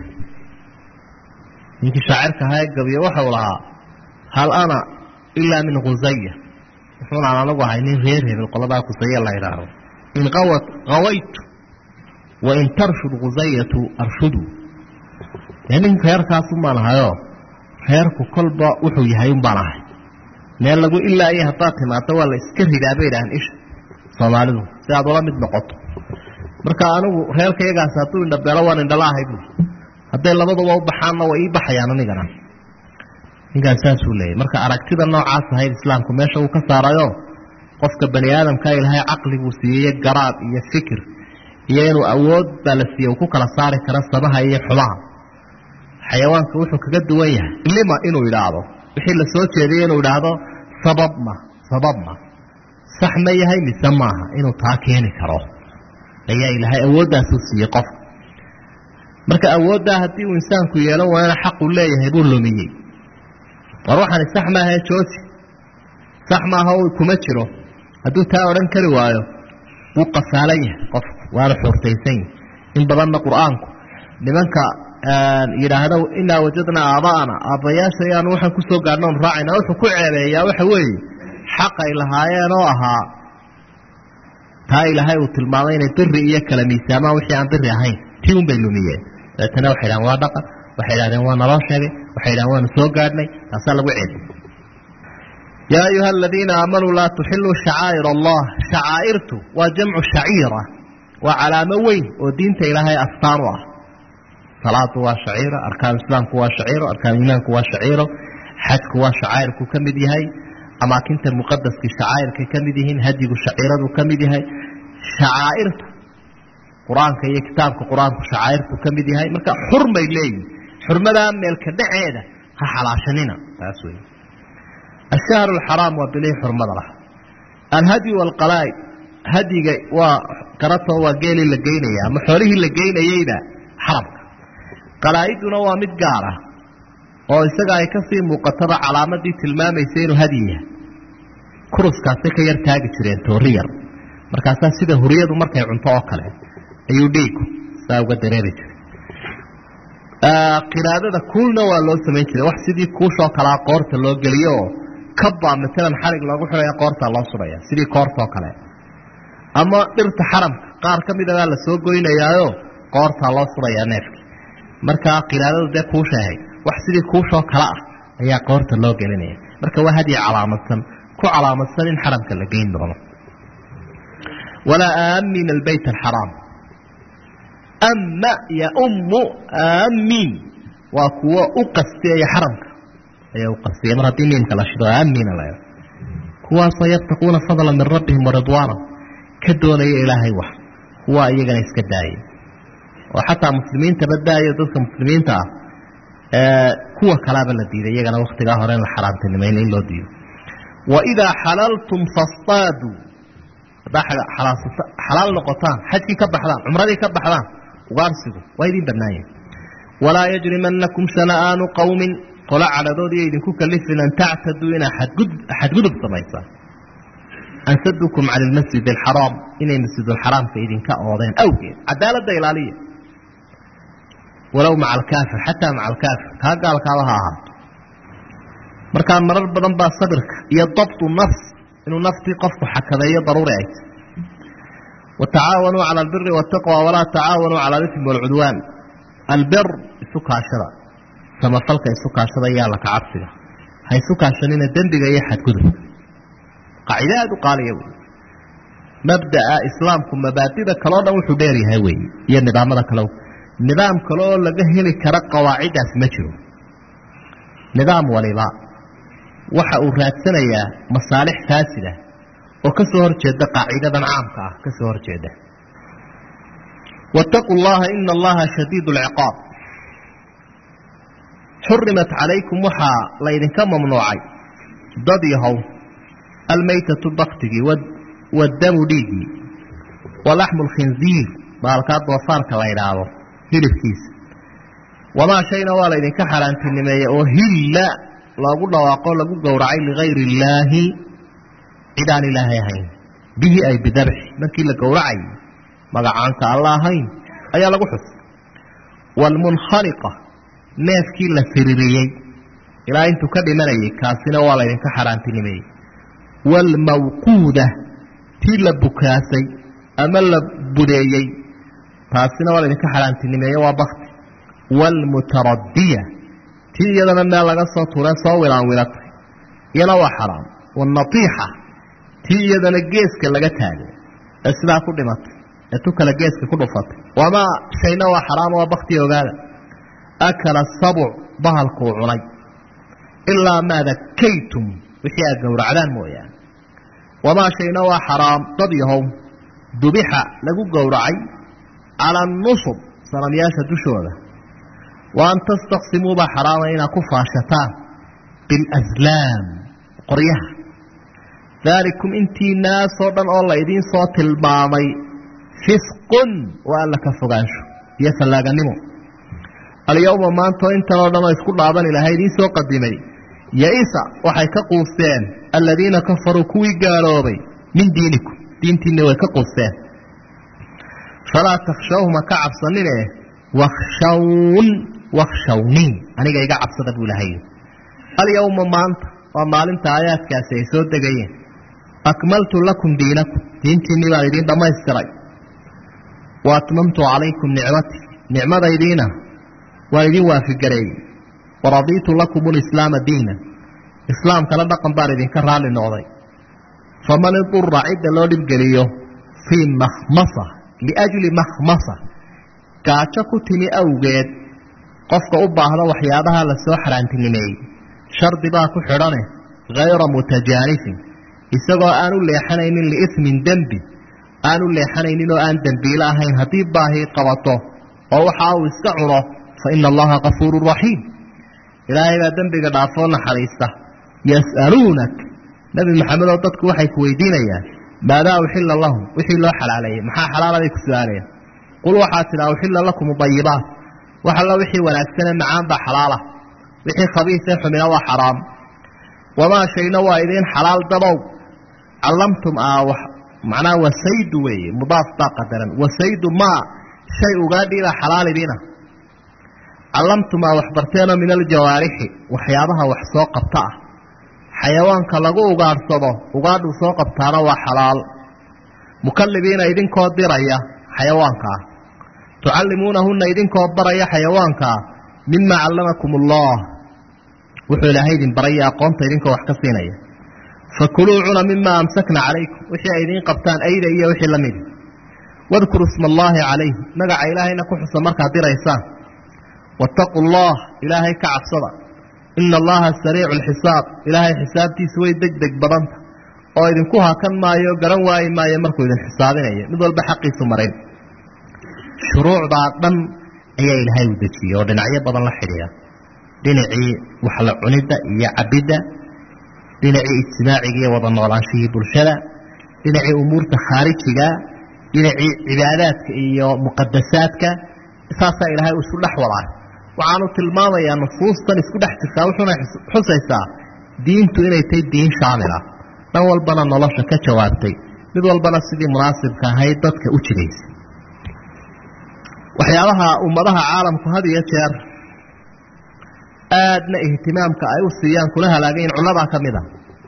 ninkii shaacirka ahaa ee gabiye waxa uu lahaa hal ana ilaa min khusaya wuxuunaan anagu ahay nin reer hebel qoladaa khusaya la yidhaahdo in qawaytu wa in tarshud khusayatu arshudu dee nin reerkaasun baan ahayoo reerku kolba wuxuu yahay un baan ahay meel lagu ilaa iyo haddaad timaado waa la iska ridaa bay idhahaan isha soomaalidu si aad ula mid noqoto marka anigu reerkayagaas hadduu indhabeelo waan indhala ahay buui hadday labaduba u baxaanna way ii baxayaan anigana ninkaas saasuu leeyahy marka aragtida noocaas ahayd islaamku meesha uu ka saarayo qofka bani aadamka ilaahay caqliguu siiyey garaad iyo fikir iyo inuu awood baa la siiyey uu ku kala saari karo sabaha iyo xumaha xayawaanka wuxuu kaga duwan yahay lima inuu idhaahdo wixii la soo jeediyey inuu idhaahdo sababma sax ma yahay mise maaha inuu taa keeni karo ayaa ilaahay awooddaasuu siiyey qofka marka awooddaa haddii uu insaanku yeelan waayana xaqu leeyahay buu lumiyey war waxaani sax maaha jooji sax maaha uu kuma jiro hadduu taa odhan kari waayo wuu qafaalan yahay qofku waana xuurtaysan yahay in badanna qur-aanku nimanka yidhaahdo inaa wajadnaa aaba'ana aabbayaasha ayaanu waxaan ku soo gaadhna on raacayna wuxuu ku ceebeeyaa waxa weeye xaqay lahaayeen oo ahaa taa ilaahay uu tilmaamay inay biri iyo kala miisaamaan wixii aan biri ahayn tii un bay lumiyeen dabeetana waxay dhahaan waa dhaqan waxay idhahdeen waa naloo sheegay waxay idhahdeen waanu soo gaadhnay taasaa lagu ceebay yaa ayuha aladiina aamanuu laa tuxiluu shacaa'ir allah shacaa'irtu waa jamcu shaciira waa calaamo weyn oo diinta ilaahay astaan u ah salaadu waa shaciiro arkaan islaamku waa shaciiro arkaan iimaanku waa shaciiro xajku waa shacaa'irku ka mid yahay amaakinta muqadaskii shacaa'irkay ka mid yihiin hadigu shaciiradu ka mid yahay shacaa'irta qur-aanka iyo kitaabka qur-aanku shacaa'irtu ka mid yahay marka xurmay leeyihin xurmadaa meelka dhaceeda ha xalaashanina taas wey ashahru alxaraam waa bilihii xurmada laha alhadyu waalqalaa'id hadyiga waa garatoo waa geelii la geynaya ama xoolihii la geynayeyba xaramka qalaa'iduna waa mid gaar ah oo isaga ay kasii muuqataba calaamadii tilmaamaysa inuu hadyi yahay kuruskaasay ka yar taagi jireen toori yar markaasaa sida huriyadu markay cunto oo kale ayuu dhiigu saa uga dareeri jiray qiraadada kuulna waa loo samayn jiray wax sidii kuushoo kalea qoorta loo geliyo oo kabbaa matalan xarig loogu xidhaya qoortaa loo sudhaya sidii koortaoo kale ama dhirta xaramka qaar ka mida baa la soo goynayaayo qoortaa loo sudhayaa neefki markaa qiraadadu dee kuusha ahayd wax sidii kuushoo kale ah ayaa qoorta loo gelinaya marka waa hadyi calaamadsan ku calaamadsan in xaramka la geyn doono walaa aamin albayt alxaraam ama yaummu aamin waa kuwo u qastiyaya xaramka ayaa u qastiyay mar haddii miimka la shido aamina la kuwaasoo yabtaquuna fadla min rabbihim waridwaana ka doonaya ilaahay wax kuwa iyagana iska daayay oo xataa muslimiintaba daayo dadka muslimiinta ah kuwa kalaaba la diiday iyagana waktigaa hore in la xaraamtinimayna in loo diido waidaa xalaltum fastaaduu haddaa xalaal noqotaan xajkii ka baxdaan cumradii ka baxdaan ugaarsigu waa idin bannaanyahay walaa yajrimanakum shana'aanu qowmin qola cadhadoodiiyo idinku kalifin an tactaduu inaa xadgudub samaysaan an sadukum cani lmasjid alxaraam inay masjidulxaraamka idinka oodeen awgeed cadaaladda ilaaliya walow maca alkaafir xataa maca alkaafir kaa gaalkaaba ha ahaato markaa marar badan baa sabirka iyo dabtu nafs inuu naftii qofku xakameeyo daruuri ay tahy watacaawanuu cala albiri waataqwa walaa tacaawanuu cala alifmi waalcudwaan albir isu kaashada samafalka isu kaashada iyo alla kacabsiga ha isu kaashanina dembiga iyo xadgudubka qaacide aada u qaaliya wey mabda'a islaamku mabaadida kaleo dhan wuxuu dheer yahay wey iyo nidaamada kale nidaam kale oo laga heli kara qawaaciddaas ma jiro nidaam waliba waxa uu raadsanayaa masaalix faasida oo ka soo horjeeda qaacidadan caamka ah ka soo horjeeda wattaquu llaha ina allaha shadiid alciqaab xurimat calaykum waxaa laydinka mamnuucay dad yahow almaytatu baktigii wadamu dhiigii walaxmu lkhinziir baalkaa doofaarka la ydhaahdo hilibkiisa wamaa shayna waa laydinka xaaraantinimeeyey oo hilla loogu dhawaaqo lagu gowracay ligayri illaahi cid aan ilaahay ahayn bihi ay bidabxi markii la gowracayay magacaanka alla ahayn ayaa lagu xusay waalmunkhaniqa neefkii la fiririyey ilaa intuu ka dhimanayay kaasina waa laydinka xaaraantinimeeyey waalmawquuda tii la bukaasay ama la budeeyey taasina waa laydinka xaaraantinimeeye waa bakti waalmutaraddiya tii iyadana meel laga soo ture soo wilaanwilatay iyana waa xaraam waalnatiixa tii iyadana geeska laga taagay ee sidaa ku dhimatay ee tu kale geeska ku dhufatay wamaa shayna waa xaraam waa bakti ogaada akala sabuc bahalkuu cunay ilaa maa dakaytum wixii aad gowracdaan mooyaane wamaa shayna waa xaraam dad yahow dubixa lagu gowracay cala anusub sanamyaasha dushooda wa an tastaqsimuuba xaraama inaad ku faashataan bilaslaam qoryaha daalikum intii naasoo dhan oo la idiin soo tilmaamay fisqun waa alla ka fogaansho iyo fallaaganimo alyawma maantoo intanoo dhan oo isku dhaaban ilaahay idiin soo qadimay ya-isa waxay ka quusteen aladiina kafaruu kuwii gaaloobay min diinikum diintiinni way ka quusteen falaa takhshawhuma ka cabsanine wakhshawnii aniga iga cabsada buu ilahay alyawma maanta waa maalinta aayaadkaasi ay soo degayeen akmaltu lakum diinakum diintiinni baan idiin dhammaystiray wa atmamtu calaykum nicmatii nicmadaydiina waan idiin waafigareeyey waradiitu lakum alislaama diina islaamkana dhaqan baan idinka raalli noqday faman idura cidda loo dhibgeliyo fii makhmasa liajli makhmasa gaajo ku timi awgeed qofka u baahda waxyaabaha la soo xaaraantinimeeyey shardi baa ku xidhane hayra mutajaanifin isagoo aan u leexanaynin liismin dembi aan u leexanaynin oo aan dembiilo ahayn haddii baahi qabato oo waxa uu iska cuno fa ina allaha kafuurun raxiim ilaahay baa dembiga dhaafoo naxariista yas'aluunak nebi maxamedoo dadku waxay ku weydiinayaan maadaa uxilla lahum wixii loo xalaaleeyey maxaa xalaaladay ku su-aalayaan qul waxaa tidhaa uxilla lakum dayibaat wax alla wixii wanaagsane macaan baa xalaala wixii khabiisee xumina waa xaraam wamaa shayna waa idiin xalaal dabow callamtum macnaha wasaydu weeye mudaaf baa qadaran wasaydu maa shay ugaadhiibaa xalaal idiina callamtum aa waxbarteenoo min aljawaarixi waxyaabaha wax soo qabta ah xayawaanka lagu ugaadhsado ugaadhuu soo qabtaana waa xalaal mukallibiina idinkoo diraya xayawaankaa tucallimuunahunna idinkoo baraya xayawaankaa mima callamakum allah wuxuu ilaahay idin baraya aqoonta idinkoo wax ka siinaya fakuluu cuna mima amsakna calaykum wixii ay idiin qabtaan ayda iyo wixii la midi wadkuru isma allaahi calayh magaca ilaahayna ku xusa markaad diraysaan waataquu allah ilaahay ka cabsada ina allaha sariicu alxisaab ilaahay xisaabtiisa way degdeg badanta oo idinku hakan maayo garan waayi maayo markuu idin xisaabinayo mid walba xaqiisu marin shuruucdaa dhan ayaa ilaahay u dejiyey oo dhinacyo badan la xidhiira dhinacii waxla cunidda iyo cabidda dhinacii ijtimaaciga iyo wada noolaanshihii bulshada dhinacii umuurta khaarijiga dhinacii cibaadaadka iyo muqadasaadka saasaa ilaahay uu isku dhex wadaa waxaanu tilmaamayaa nufuustan isku dhex jirtaa wuxuuna xusaysaa diintu inay tahay diin shaamila dhan walbana nolosha ka jawaabtay mid walbana sidii munaasibka ahayd dadka u jiraysa waxyaabaha ummadaha caalamku had iyo jeer aadna ihtimaamka ay u siiyaan kuna halaagayin cunadaa ka mid a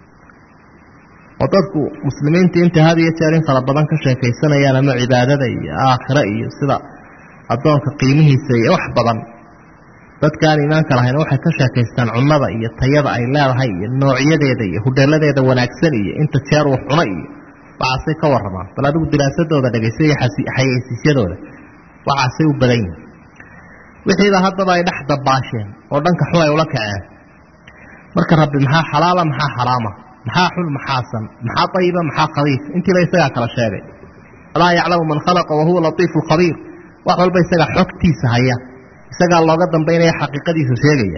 oo dadku muslimiinta inta had iyo jeer in fara badan ka sheekaysanayaan ama cibaadada iyo aakhira iyo sida addoonka qiimihiisa iyo wax badan dadkaan iimaanka lahayn waxay ka sheekaystaan cunnada iyo tayada ay leedahay iyo noocyadeeda iyo hudheeladeeda wanaagsan iyo inta jeer wax cuna iyo waxaasay ka warramaan bal adigu diraasadooda dhegaysa iyo xayeysiisyadooda waxaasay u badan yihin wixiiba haddaba ay dhex dabaasheen oo dhanka xun ay ula kaceen marka rabbi maxaa xalaala maxaa xaraama maxaa xun maxaasan maxaa tayiba maxaa khabiif intiiba isagaa kala sheegay alaa yaclamu man khalaqa wahuwa latiifu lkhabiir wax walba isagaa xogtiisa haya isagaa looga dambaynaya xaqiiqadiisa sheegaya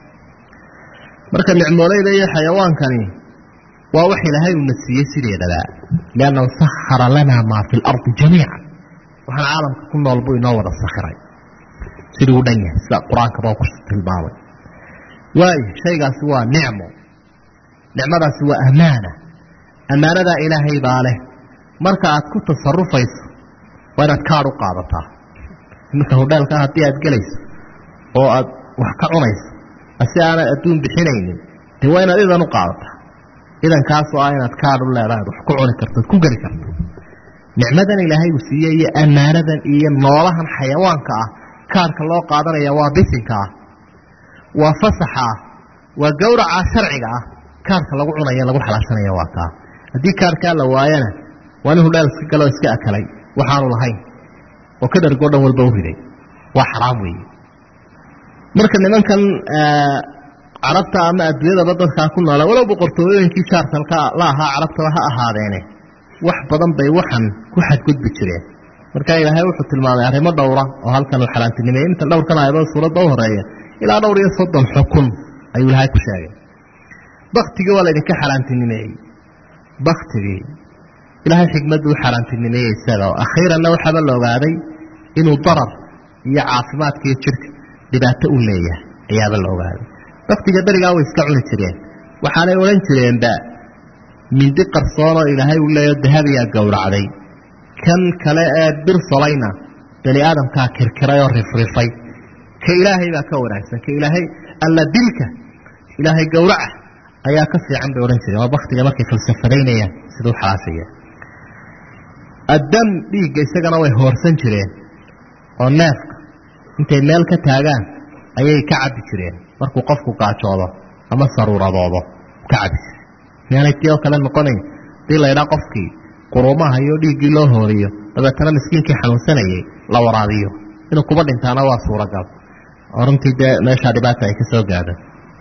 marka nicmooleyda iyo xayawaankani waa wax ilaahay uuna siiyey sideedaba liannahu sakhara lanaa maa fi lardi jamiica waxaan caalamka ku nool buu inoo wada sakhiray siduu dhan yahay sida qur-aanka baa ku tilmaamay waayo shaygaasi waa nicmo nicmadaasi waa ammaanada ilaahay baa leh marka aad ku tasarufayso waa inaad kaadh u qaadataa iminka hodheelka haddii aad gelayso oo aad wax ka cunayso si aanad adduun bixinaynin dee waa inaad idan u qaadataa idankaasoo ah inaad kaadh u leedahay wax ku cuni karto ku geli karto nicmadan ilaahay uu siiyey iyo ammaanadan iyo noolahan xayawaanka ah kaadhka loo qaadanaya waa bisinka ah waa fasaxa ah waa gowraca sharciga ah kaadhka lagu cunaya lagu xalaashanaya waa kaa haddii kaadhkaa la waayana waa nin hudhaal iska galoo iska akalay waxaanu lahayn oo ka dhargoo dhan walba u riday waa xaraam weeye marka nimankan carabta ama adduunyadaba dadkaa ku noola walow boqortooyooyinkii jaartalka la ahaa carabtaba ha ahaadeene wax badan bay waxan ku xadgudbi jireen marka ilaahay wuxuu tilmaamay arrimo dhowra oo halkan uu xalaantinimeeyey inta dhowrkan aayadoo suuradda u horeeya ilaa dhowr iyo 30 xukun ayuu ilaahay ku sheegay baktigii waa laydinka xalaantinimeeyey baktigii ilaahay xikmaddu u xalaantinimeeyey isaga oo akhiiranna waxaaba la ogaaday inuu darar iyo caafimaadka iyo jirka dhibaato u leeyahay ayaaba la ogaaday baktiga berigaa way iska cuni jireen waxaanay odhan jireenba mindi qarsoonoo ilaahay uu leeyo dahabiyaa gowracday kan kale ee bir solayna bani aadamkaa kirkiray oo rifrifay ka ilaahay baa ka wanaagsan ka ilaahay alla dilka ilaahay gowraca ayaa ka fiican bay odhan jireen waa baktiga markay falsafadaynayaan siduu xalaashaya addam dhiigga isagana way hoorsan jireen oo neefka intay meel ka taagaan ayay ka cabbi jireen markuu qofku gaajoodo ama saruuradoodo ka cabbi jireen miyaanay tii oo kale noqonayn hadii laydhaa qofkii quruumaha iyo dhiiggii loo hooriyo dabeetana miskiinkii xanuunsanayay la waraabiyo inuu kuba dhintaana waa suuragal oo runtii dee meeshaa dhibaata ay ka soo gaadho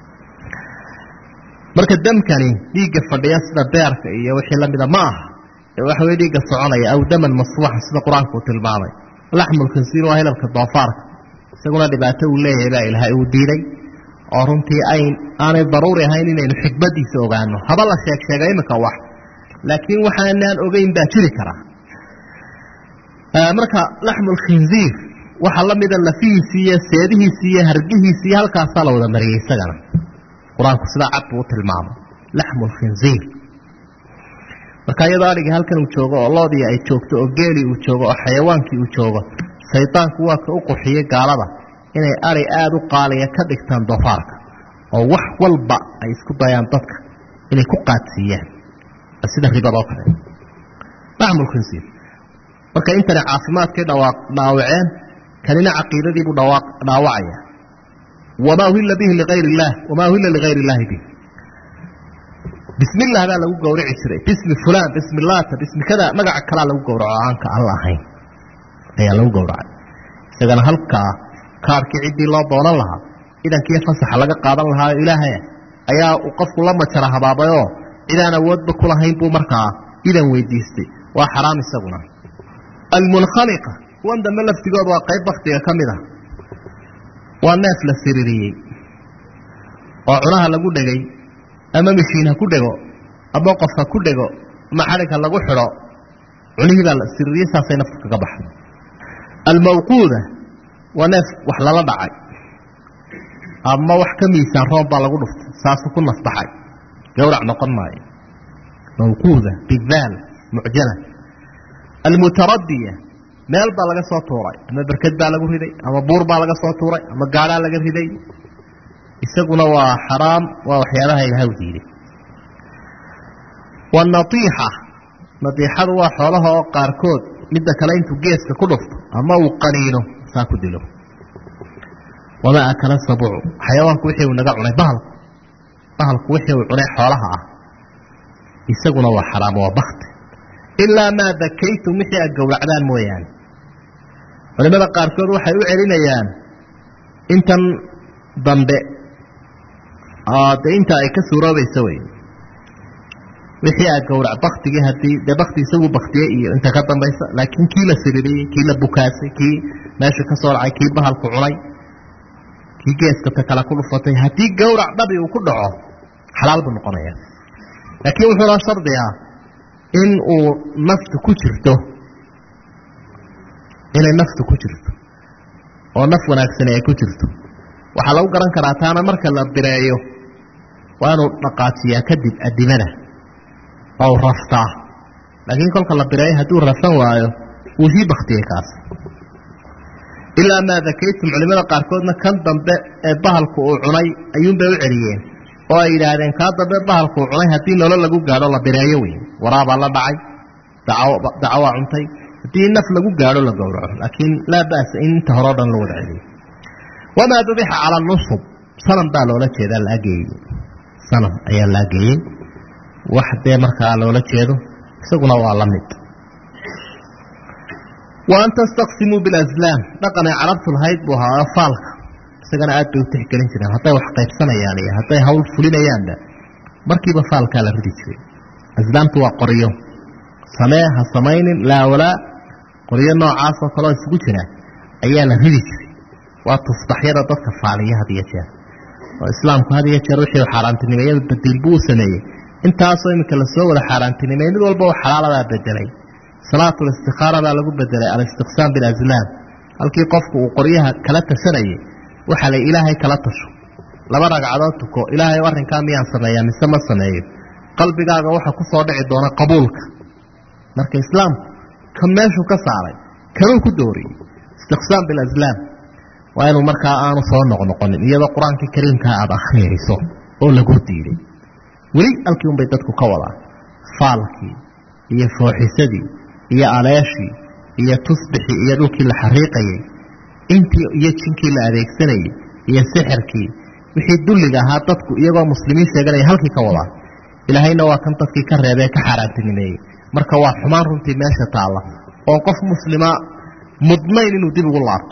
marka damkani dhiigga fadhiya sida beerka iyo wixii lamida ma aha ee waxa weye dhiigga soconaya aw daman masfuuxa sida qur-aanku uu tilmaamay laxmul khinsiir waa hilabka doofaarka isaguna dhibaato uu leeyahay baa ilaahay uu diiday oo runtii aanay daruuri ahayn inaynu xikmadiisa ogaano haba la sheegay iminka wax laakiin waxaanaan ogeyn baa jiri karaa marka laxmul khinsiir waxa la mida lafihiisii iyo seedihiisii iyo hargihiisii iyo halkaasaa la wada mariyey isagana qur-aanku sidaa cad buu u tilmaamay laxmul khinsiir marka iyadoo adhigii halkan uu joogo oo loodii ay joogto oo geelii uu joogo oo xayawaankii uu joogo shaydaanku waa ka u qurxiyey gaalada inay ari aada u qaaliya ka dhigtaan doofaarka oo wax walba ay isku dayaan dadka inay ku qaadsiiyaan sida ribadoo kale laxmul khinsiir marka intana caafimaadkay dhaawaceen kanina caqiidadiibuu dhaawacaya wamaa uhilla bihi ligayr illaah wamaa uhilla ligayr illaahi bih bismi illah baa lagu gowraci jiray bismi fulaan bismi laata bismi kada magaca kalaa lagu gowraco aanka alla ahayn ayaa lagu gowracay isagana halkaa kaarkii ciddii loo doonan lahaa idankii fasaxa laga qaadan lahaa ilaahay ayaa uu qofku la majara habaabayoo cidaan awoodba ku lahayn buu markaa idan weydiistay waa xaraam isaguna almunkhaniqa kuwan dambe laftigooda waa qayb baktiga ka mid ah waa neef la siririyey oo cunaha lagu dhegay ama mishiin ha ku dhego ama qof ha ku dhego ama xadhig ha lagu xidho cunihii baa la siririyey saasay naftu kaga baxday almawquuda waa neef wax lala dhacay ama wax ka miisaan roon baa lagu dhuftay saasuu ku nasbaxay gowrac noqon maayo mawquuda bidaal mucjala almutaradiya meel baa laga soo tuuray ama berked baa lagu riday ama buur baa laga soo tuuray ama gaadhaa laga riday isaguna waa xaraam waa waxyaabaha ilaahay u diiday wanatiixa natiixadu waa xoolaha oo qaarkood midda kale intuu geeska ku dhufto ama uu qaniino saa ku dilo wamaa akala sabuucu xayawaanku wixii uu naga cunay bahalku wixii uu cunay xoolaha ah isaguna waa xaraam waa bakti ilaa maa dakaytum wixii aad gowracdaan mooyaane culimada qaarkood waxay u celinayaan intan dambe de inta ay ka suuroobayso wey wixii aad gowrac baktigii haddii dee bakti isagu baktiyey iyo inta ka dambaysa laakiin kii la siririyey kii la bukaasay kii meesha ka soo dhacay kii bahalku cunay kii geeska ta kale ku dhufatay haddii gowrac dhabi uu ku dhaco xalaal buu noqonaya laakiin wuxuu noo shardiyaa in uu naftu ku jirto inay naftu ku jirto oo naf wanaagsan ay ku jirto waxa lagu garan karaa taana marka la bireeyo waanu dhaqaajiyaa kadib adimada oo rafta laakiin kolka la bireeyo haduu rafan waayo uu si bakhtiye kaas ilaa ma dakaytum culimada qaarkoodna kan dambe ee bahalku uu cunay ayuun bay u celiyeen oo ay yiraahdeen ka dambe bahalku uu cunay hadii nolol lagu gaaro la bireeyo weyn waraaba la dhacay dacwa cuntay hadii naf lagu gaaro la gowraco laakiin la baas inta hore dhan loo wadaciyo wama dubiha ala nusub sanam baa loola jeedaa la ageeyay sanam ayaa la ageeyay waxde markaa loola jeedo isaguna waa la mid وأن تستقسموا بالأزلام لقنا عرفت الهيد بها فالك سجنا أدو تحكي جنا هتاي وحقيب سنة يعني هتاي هول فلنا ياندا مركب فالك على رديشي أزلام توا قرية سماها سمين لا ولا قرية نوع عاصة خلاص سكوتنا أيانا رديشي وتصبحير ضدك فعلية هذه الشيء وإسلام هذه الشيء روحي وحرام تنمية بدل بوسنة أنت أصلا مثل السوء حرام تنمية والبو حلال لا بدلي صلاة الاستخارة لا لقوا بدل على استقسام بالأزلام halkii qofku uu qoryaha kala tasanay waxa la ilaahay kala tasho laba ragcadood ko ilaahay warinka miyaan sameeyaa mise ma sameeyo qalbigaaga waxa ku soo dhici doona qabuulka marka islaam kameeshu ka saaray kanuu ku dooriyay istiqsaam bil azlam waa inuu markaa aanu soo noqonin iyadoo quraanka kariimka aad akhriyayso oo lagu diiday wali halkii bay dadku ka wadaan faalkii iyo fooxisadii iyo aleeshii iyo tusbixi iyo dhulkii la xariiqayay intii iyo jinkii la adeegsanayay iyo sixirkii wixii dulliga ahaa dadku iyagoo muslimiin sheeganay halkii ka wada ilaahayna waa kan dadkii ka reebay ka xaraantinimeeyay marka waa xumaan runtii meesha taala oo qof muslima mudnayn inuu dib ugu laabto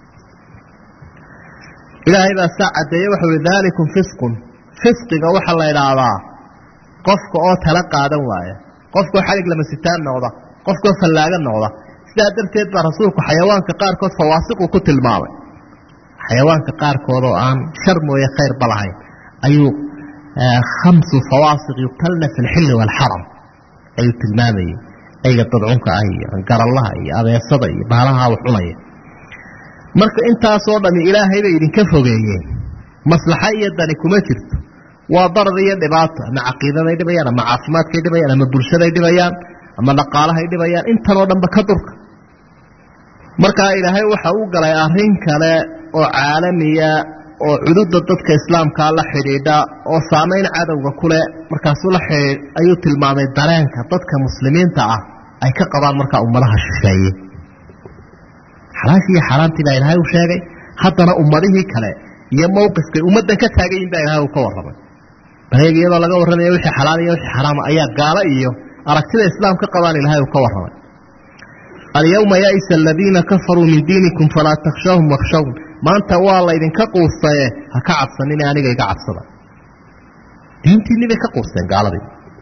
ilaahay baa saacadeeyay waxa uu daalikum fisqiga waxa la yiraahdaa qofka oo tala qaadan waaya qofka xalig lama sitaan noqda qofka falaaga noqda sidaa darteed baa rasuulku xayawaanka qaarkood fawaasiq ku tilmaamay xayawaanka qaarkood oo aan shar mooye khayr balahayn ayuu خمس فواصق يقتلن في الحل والحرم أي tilmaamay ayga dadcunka ay gar Allah iyo adeesada iyo baalaha wuxunay marka intaas oo dhami ilaahay bay idin ka fogeeyeen maslaxa iyo dani kuma jirto waa darad iyo dhibaato ama aqeedada ay dhibayaan ama caafimaadka ay dhibayaan ama bulshada ay dhibayaan ama dhaqaalaha ay dhibayaan intan oo dhanba ka durka marka ilaahay waxa uu galay arrin kale oo caalamiya oo cududda dadka islaamka la xiriida oo saameyn cadawga kule markaas la xiriir ayuu tilmaamay dareenka dadka muslimiinta ah ay ka qabaan marka ummadaha shisheeye xalaashii xaraantii baa ilaahay u sheegay haddana ummadihii kale iyo mowqifkay ummadda ka taagayin baa ilaahay ka warramay bareegiyada laga warramayo wixii xalaal iyo wixii xaraam ayaa gaala iyo aragtida islaamka qabaan ilaahay ka warramay اليوم يئس الذين كفروا من دينكم فلا تخشوهم واخشون ما أنت والله إذن كقوصة هكعب سنين أنا جاي كعب صدا دينتي اللي بكقوصة قال لي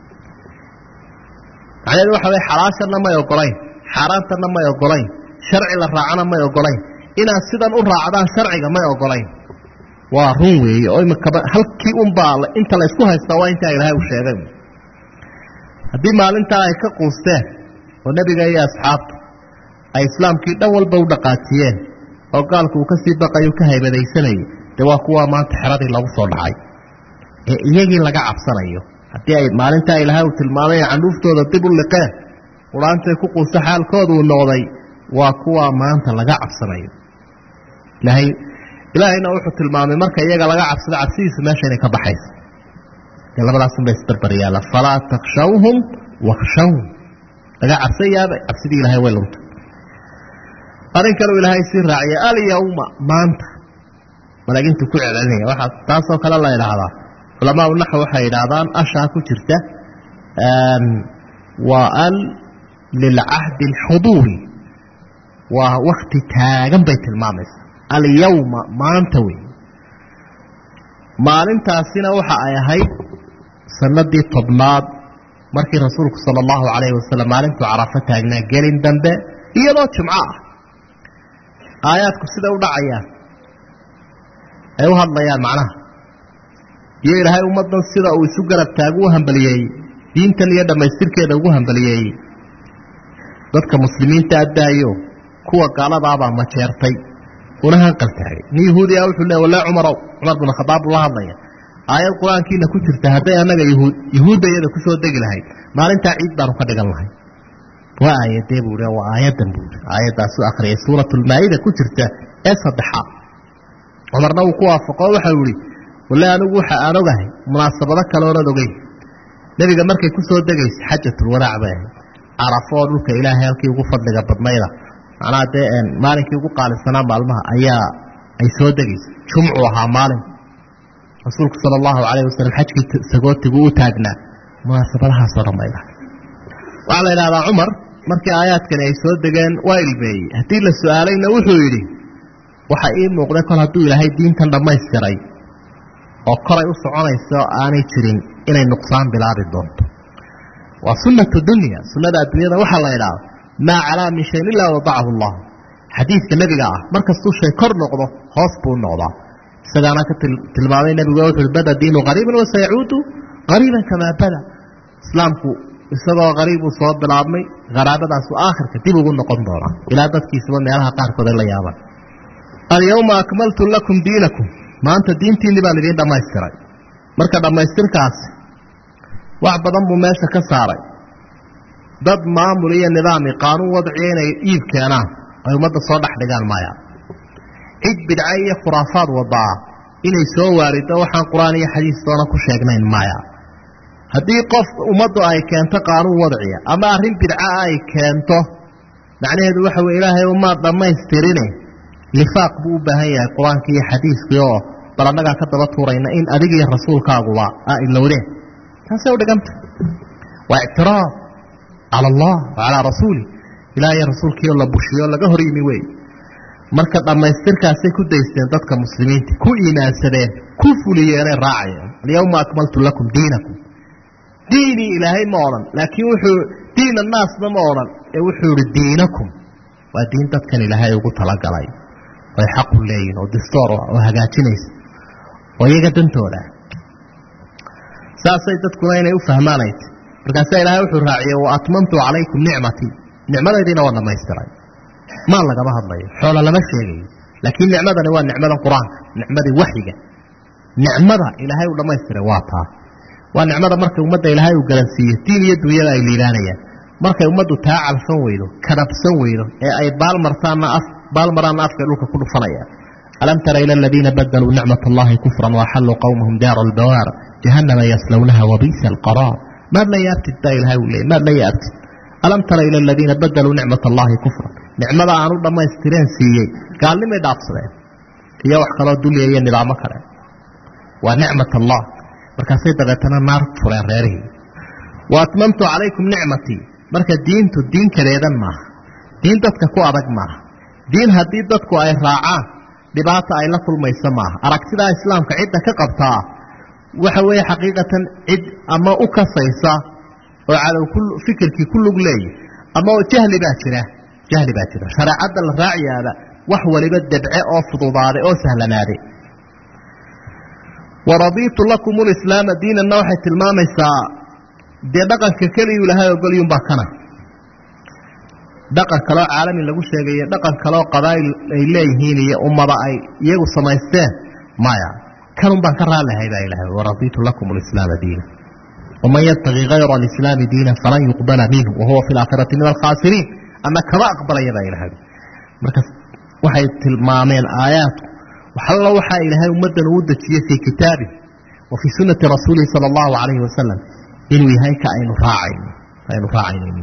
على الواحد حراسة ما يقولين حرامة ما يقولين شرع الرعانة ما يقولين إن السيدان الرعانة شرعي ما يقولين وروي أو مكبر هل كي بال أنت لا يسكوها استوى أنت إلى هاي وشيء هذه ما أنت كقوصة والنبي جاي أصحابه إسلام كي دول بودقاتيين أو قال كو كسي بقى يكهي بدي سنة دوا كوا ما تحرري لو صلعي يجي لقى عبصريه حتى ما أنت إلها وتلماني عنوفته ذا اللقاء وأنت كوكو سحال كود والنوضي وكوا ما أنت لقى عبصريه لهي إلهي نوح تلماني مركا يجي لقى عبسيس ماشي كبحيث يلا بلا سن بيستربري يلا فلا تخشوهم واخشون لقى عبسية عبسيدي لهي ويلوت أرين كانوا إلهي سير راعية اليوم ما أنت ولكن تكون علانية واحد تاسو كلا الله إلى هذا علماء النحو حيرادان أشاكو جرته وأل للعهد الحضوري ووقت تاغن بيت المامس اليوم ما أنتوي ما أنت أسينا وحا أيهي سندي طبناد مركي رسولك صلى الله عليه وسلم ما أنتو عرفتها أجنا قلين دنبه هي لو جمعاه آيات كسيدة ودعية أيها الضيان معناها يقول هاي أمدنا السيدة ويسوقر التاقوها بليي دين تليادة ما يستير كده وقوها بليي ذاتك مسلمين تأدايو كوا قال بابا ما تشيرتي unahan qaltaagay nin yahuudiya wuxuu leeyahay walaa Umar bin Khattab la hadlaya aayad quraankiina ku jirta haday anaga yahuudiyada ku soo degi lahayd maalinta ciid baan ka dhigan lahayd waa aayadee buura waa aayadan buura aayadaas oo akhriyay suuratul maa'ida ku jirta ee saddexaad Umarna uu ku waafaqo waxa uu yiri walaa anigu waxa aan ogahay munaasabada kale oo ogay nabiga markay ku soo degaysa xajjatul wadaac baa arafo dhulka ilaahay halkii ugu fadliga badnayda macnaa dee maalinkii ugu qaalisanaa maalmaha ayaa ay soo degaysay jumcu ahaa maalin rasuulku sallallahu alayhi wasallam xajkii sagootigu u taagnaa munaasabadahaas oo dhamayda waxaa la yidhahdaa Cumar markii aayaadkan ay soo degeen waa ilmeeyey haddii la su-aalayna wuxuu yidhi waxa ii muuqda kol hadduu ilaahay diintan dhammaystiray oo koray u soconayso aanay jirin inay nuqsaan bilaabi doonto waa sunnatu dunya sunnada adduunyada waxaa la yidhahdaa maa calaa min shayin ilaa wadacahu allah xadiidka nebiga ah markastuu shay kor noqdo hoos buu noqdaa isagaana ka tilmaamay nebigu wuxuu bada diinu qariiban wasayacuudu qariiban kamaa bada islaamku isagoo qariibuu soo bilaabmay qaraabadaasu aakhirka dib ugu noqon doona ilaa dadkiisaba meelaha qaarkood ay la yaabaan alyawma akmaltu lakum diinakum maanta diintiinni baan idiin dhammaystiray marka dhammaystirkaasi wax badan buu meesha ka saaray dad maamul iyo nidaam qaanuun wadciya inay iib keenaan ay ummadda soo dhex dhigaan maya cid bidca iyo khuraafaad wadaa inay soo waarido waxaan quraan iyo xadiis doona ku sheegnayn maya haddii qof ummaddu ay keento qaanuun wadciya ama arrin bidca ay keento macnaheedu waxa weeye ilaahay uma dhammaystirine lifaaq buu u baahan yahay quraanka iyo xadiiska oo bal annaga ka daba tuurayna in adiga iyo rasuulkaaguba ay ilowdeen taasay u dhiganta waa ictiraaf على الله وعلى رسوله إلهي رسولك يلا بشيء laga hor yimi way marka dhamaystirkaasay ku daysteen dadka muslimiinta ku iimaansadeen ku fuliyeen raacayeen اليوم أكملت لكم دينكم ديني إلهي ما oran laakiin wuxuu diin الناس ma oran ee wuxuu diinakum waa diin dadkan Ilaahay ugu talagalay way xaq u leeyihiin oo dastuur oo hagaajinaysa oo iyaga dantooda saasay dadku inay u fahmaanayt markaas ilaahay wuxuu raaciyay wa atmamtu alaykum ni'mati ni'madayna waa dhamaystiray ma laga hadlayo xoolo lama sheegay laakiin ni'madani waa ni'mada quraanka ni'mada waxiga ni'mada ilaahay uu dhamaystiray waa taa waa ni'mada markay ummadda ilaahay uu garansiiyay diin iyo dunyada ay liilaanayaan markay ummaddu taa calfan weydo kadabsan weydo ee ay baalmaraan afka dhulka ku dhufanayaan alam tara ila alladheena badalu ni'matallahi kufran wa halu qawmuhum dar al-bawar jahannama yaslawnaha wa bi'sa al-qarar ما لا يأبتد دا إلهي وليه ما لا يأبتد ألم ترى إلى الذين بدلوا نعمة الله كفرا نعمة عنو لما يسترين سيئي قال لما يدعب صدين هي وحكرا الدولية هي النظام كرا ونعمة الله مركا سيدة غتنا نار فرين غيره وأتممت عليكم نعمتي مركا الدين كريدا ما دين تتككو أدق ما دين هديد تتكو أي راعا لباطة أي لطل ما يسمى أراكتدا إسلام كعدة كقبتها وحوي حقيقة عد أما أكسيسا وعلى كل فكرك كل قلي أما جهل باكرة شرع عد الراعي هذا وحو لبدأ دعاء فضوضاري أو سهل ناري ورضيت لكم الإسلام دين النوحة المامسة دي دقا ككلي لها يقول يوم باكنا دقا كلا عالمي لغو شيء دقا كلا قضايا إليهين يا أم رأي يغو سمايستان مايا كانوا بكرا لها إله ورضيت لكم الإسلام دينا ومن يبتغي غير الإسلام دينا فلن يقبل منه وهو في الآخرة من الخاسرين أما كما أقبل يدا إله مركز وحي تلمامين آيات وحل وحي إلهي ومدى نودة في كتابه وفي سنة رسوله صلى الله عليه وسلم إنوي هيك أين راعين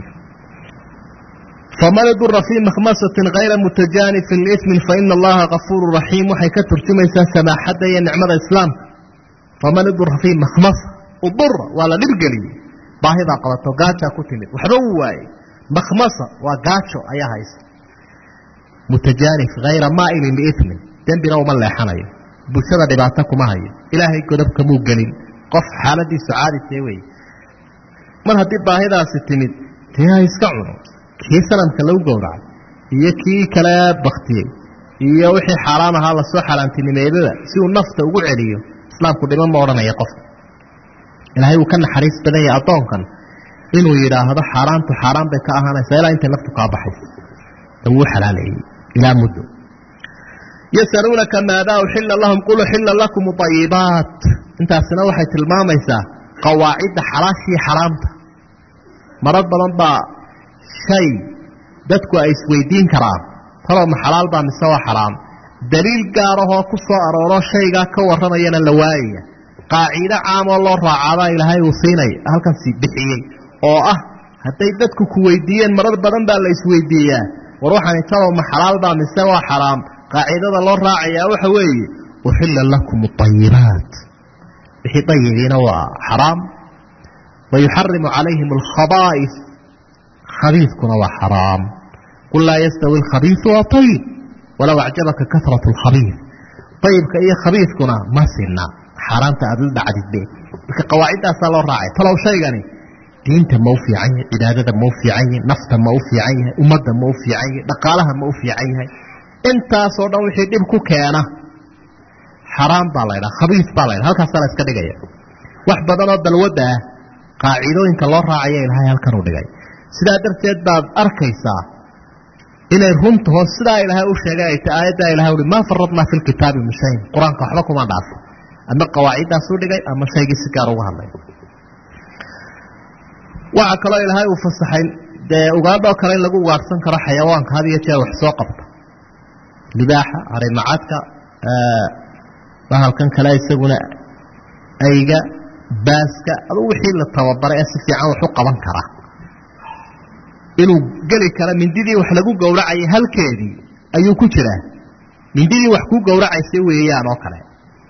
فمن ضر في مخمصة غير متجانف الإثم فإن الله غفور رحيم وحي كتر تميسا سماحة يا نعمة الإسلام فمن ضر في مخمصة وضر ولا نرقلي باهظة قلت وقاتشا كتمت وحبواي مخمصة وقاتشو أيها يس متجانف غير مائل لإثم تنبنا ومن لا يحنى بسنة دبعتكم هاي إلهي كدبك موقلين قف حالة دي سعادة تيوي من هدي باهظة ستمت تيها يسكعونه kii sanamka lagu gowrac iyo kii kala baqtiyay iyo wixii xaraam ahaa la soo xalaantinimeeyada si uu nafta ugu celiyo islaamku dhiman ma oranayo qof ilaahay uu ka naxariis badan yahay adoonkan inuu yiraahdo xaraam bay ka ahaanaysaa ilaa inta naftu ka baxay uu xalaalay ilaa muddo yasaluunaka maadaa uxilla lahum qul uxilla lakum ayibaat intaasina waxay tilmaamaysaa qawaacidda xalaashii xaraamta marar badan baa shay dadku ay isweydiin karaan talow ma xalaal baa mise waa xaraam daliil gaarahoo ku soo arooro shaygaa ka warramayana la waayaya qaacido caamoo loo raacaabaa ilaahay uu siinaya halkan sii bixiyey oo ah hadday dadku ku weydiiyeen marar badan baa la isweydiiyaa war waxaani talow ma xalaal baa mise waa xaraam qaacidada loo raacayaa waxa weeye uxilla lakum ayibaat wixii dayigiina waa xaraam wayuxarimu calayhim alkhabaa'is khabiiskuna waa xaraam qul laa yastawi alkhabiisu waayib walow acjabaka kasratu alkhabiis ayibka iyo khabiiskuna ma sinna xaaraanta aada la dhacdidbe marka qawaaciddaasaa loo raacay talow shaygani diinta ma u fiican yahay cibaadada ma u fiican yahay nafta ma u fiican yahay ummadda ma u fiican yahay dhaqaalaha ma u fiican yahay intaasoo dhan wixii dhib ku keena xaraam baa la ydhaha khabiis baa la ydhaha halkaasaa la iska dhigaya wax badanoo dalwadda ah qaacidooyinka loo raacaya ilaahay halkan u dhigay sidaa darteed baad arkaysaa inay runtaho sidaa ilaahay u sheegay ay tahay aayaddaa ilahay uhi maa faradnaa fi lkitaabi min shayin qur-aanka waxba kuma dhaafo ama qawaaciddaasuu dhigay ama shaygii si gaar uga hadlay waxaa kaloo ilaahay uu fasaxay dee ugaadhoo kale in lagu ugaadhsan karo xayawaanka had iyo jeer wax soo qabta libaaxa harimacadka bahalkan kale isaguna ayga baaska aduu wixii la tababaray ee si fiican wax u qaban kara inuu geli karo mindidii wax lagu gowracayay halkeedii ayuu ku jiraa mindidii wax ku gowracaysay weeyaan oo kale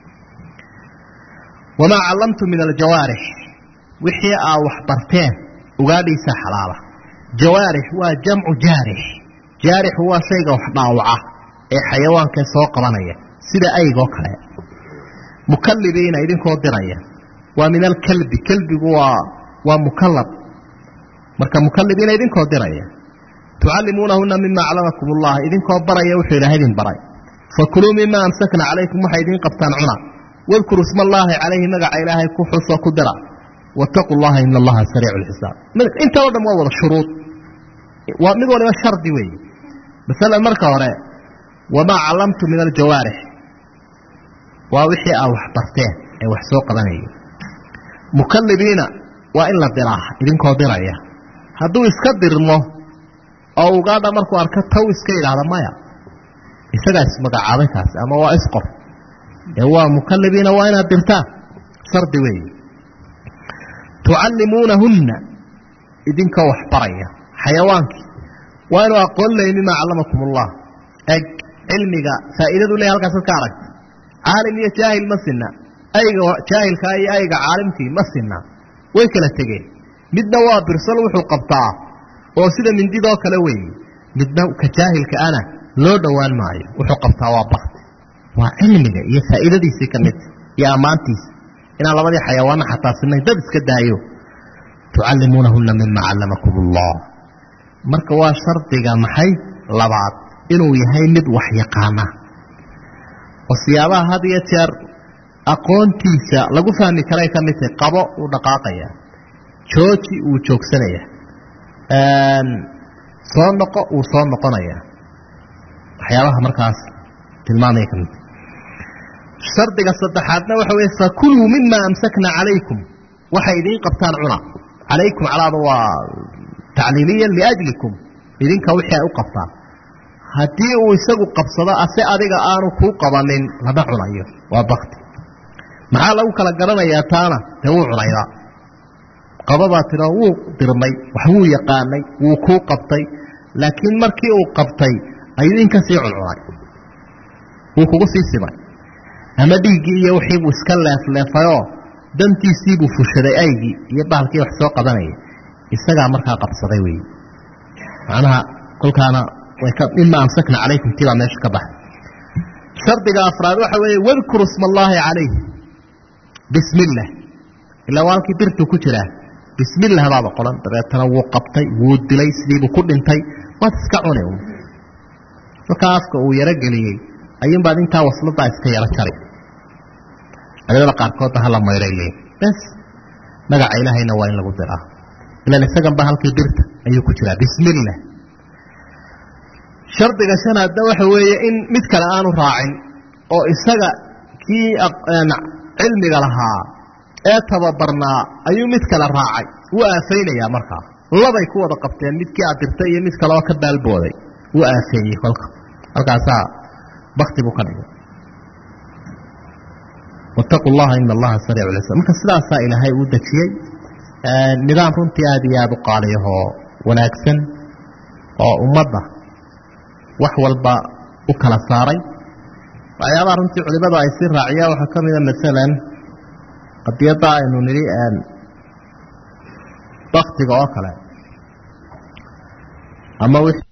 wamaa callamtu min aljawaarix wixii aa wax barteen ugaadhiisa xalaala jawaarix waa jamcu jaarix jaarixu waa shayga wax dhaawaca ee xayawaankae soo qabanaya sida aygoo kale mukallibiina idinkoo diraya waa min alkalbi kalbigu waa mukallab marka mukallibiina idinkoo diraya tucallimuunahunna mima aclamakum ullah idinkoo baraya wuxuu ilaahay idin baray fakuluu mima amsakna calaykum waxay idiin qabtaan cuna wadkuruu isma allaahi calayhi magaca ilaahay ku xuso ku dira wattaquu llaha ina allaha sariicu lxisaab intao dhan waa wada shuruud waa mid waliba shardi weeye masalan marka hore wamaa callamtu min aljawaarix waa wixii aa wax barteen ee wax soo qabanayay mukallibiina waa in la diraa idinkoo diraya hadduu iska dirmo oo ugaadha markuu arko taw iska yidhaahda maya isagaa ismagacaabay kaasi ama waa isqor ee waa mukallibiina waa inaad dirtaan shardi weeye tucallimuunahunna idinkoo wax baraya xayawaankii waa inuu aqoon leey mima callamakum ullah eg cilmiga faa'iidadu leeyahay halkaasad ka aragta caalim iyo jaahil ma sinna ayga jaahilkaa iyo ayga caalimkii ma sinna way kala tegeen midna waa birsal wuxuu qabtaa oo sida mindidoo kale weeye midna ka jaahilka ana loo dhowaan maayo wuxuu qabtaa waa bakti waa cilmiga iyo faa'iidadiisii ka mid iyo ammaantiisa inaan labadii xayawaana xataa sinay dad iska daayo tucallimuunahunna mima callamakum ullah marka waa shardiga maxay labaad inuu yahay mid wax yaqaana oo siyaabaha had iyo jeer aqoontiisa lagu fahmi karay ka mid tahay qabo uu dhaqaaqaya jooji uu joogsanaya soo noqo uu soo noqonaya waxyaabaha markaas tilmaamaya ka mid shardiga saddexaadna waxa weeye fakuluu mima amsakna calaykum waxay idiin qabtaan cuna calaykum calaada waa tacliimiyan liajlikum idinka wixii ay u qabtaan haddii uu isagu qabsado ase adiga aanu kuu qabanin lama cunayo waa bakti maxaa lagu kala garanayaa taana dee wuu cunayda qababaa tiro wuu dirmay wax wuu yaqaanay wuu kuu qabtay laakiin markii uu qabtay ayuu in kasii cuncunay wuu kugu sii simay ama dhiiggii iyo wixii buu iska leefleefayoo dantiisii buu fushaday aygii iyo bahalkii wax soo qabanayay isagaa markaa qabsaday wey macnaha kolkaana mima amsakna calaykum tibaa meesha ka baxay shardiga afraad waxa weeye wadkuru isma allaahi calayh bismi illah ilaa waa halkii birtuu ku jiraa bismi illah baaba qoran dabeetana wuu qabtay wuu dilay sidiibuu ku dhintay waad iska cuni halkaa afka uu yaro geliyey ayuunbaad intaa wasladaa iska yaro jari culimada qaarkoodba hala mayray leeyiin bes magaca ilaahayna waa in lagu diraa ilan isaganba halkii birta ayuu ku jiraa bismi illah shardiga shanaadna waxa weeye in mid kale aanu raacin oo isaga kii cilmiga lahaa ee tababarnaa ayuu mid kale raacay wuu aafaynayaa markaa labay ku wada qabteen midkii aad dirtay iyo mid kale oo ka baalbooday wuu aafeeyey kolka halkaasaa bakti buu ka dhigay wattaqu llaha ina allaha sariicu lxisaab marka sidaasaa ilaahay uu dejiyey nidaam runtii aada iyo aada u qaaliyahoo wanaagsan oo ummadda wax walba u kala saaray waxyaabaha runtii culimadu ay sii raaciyaan waxaa ka mida masalan qadiyadda aynu nidhi baktiga oo kale ama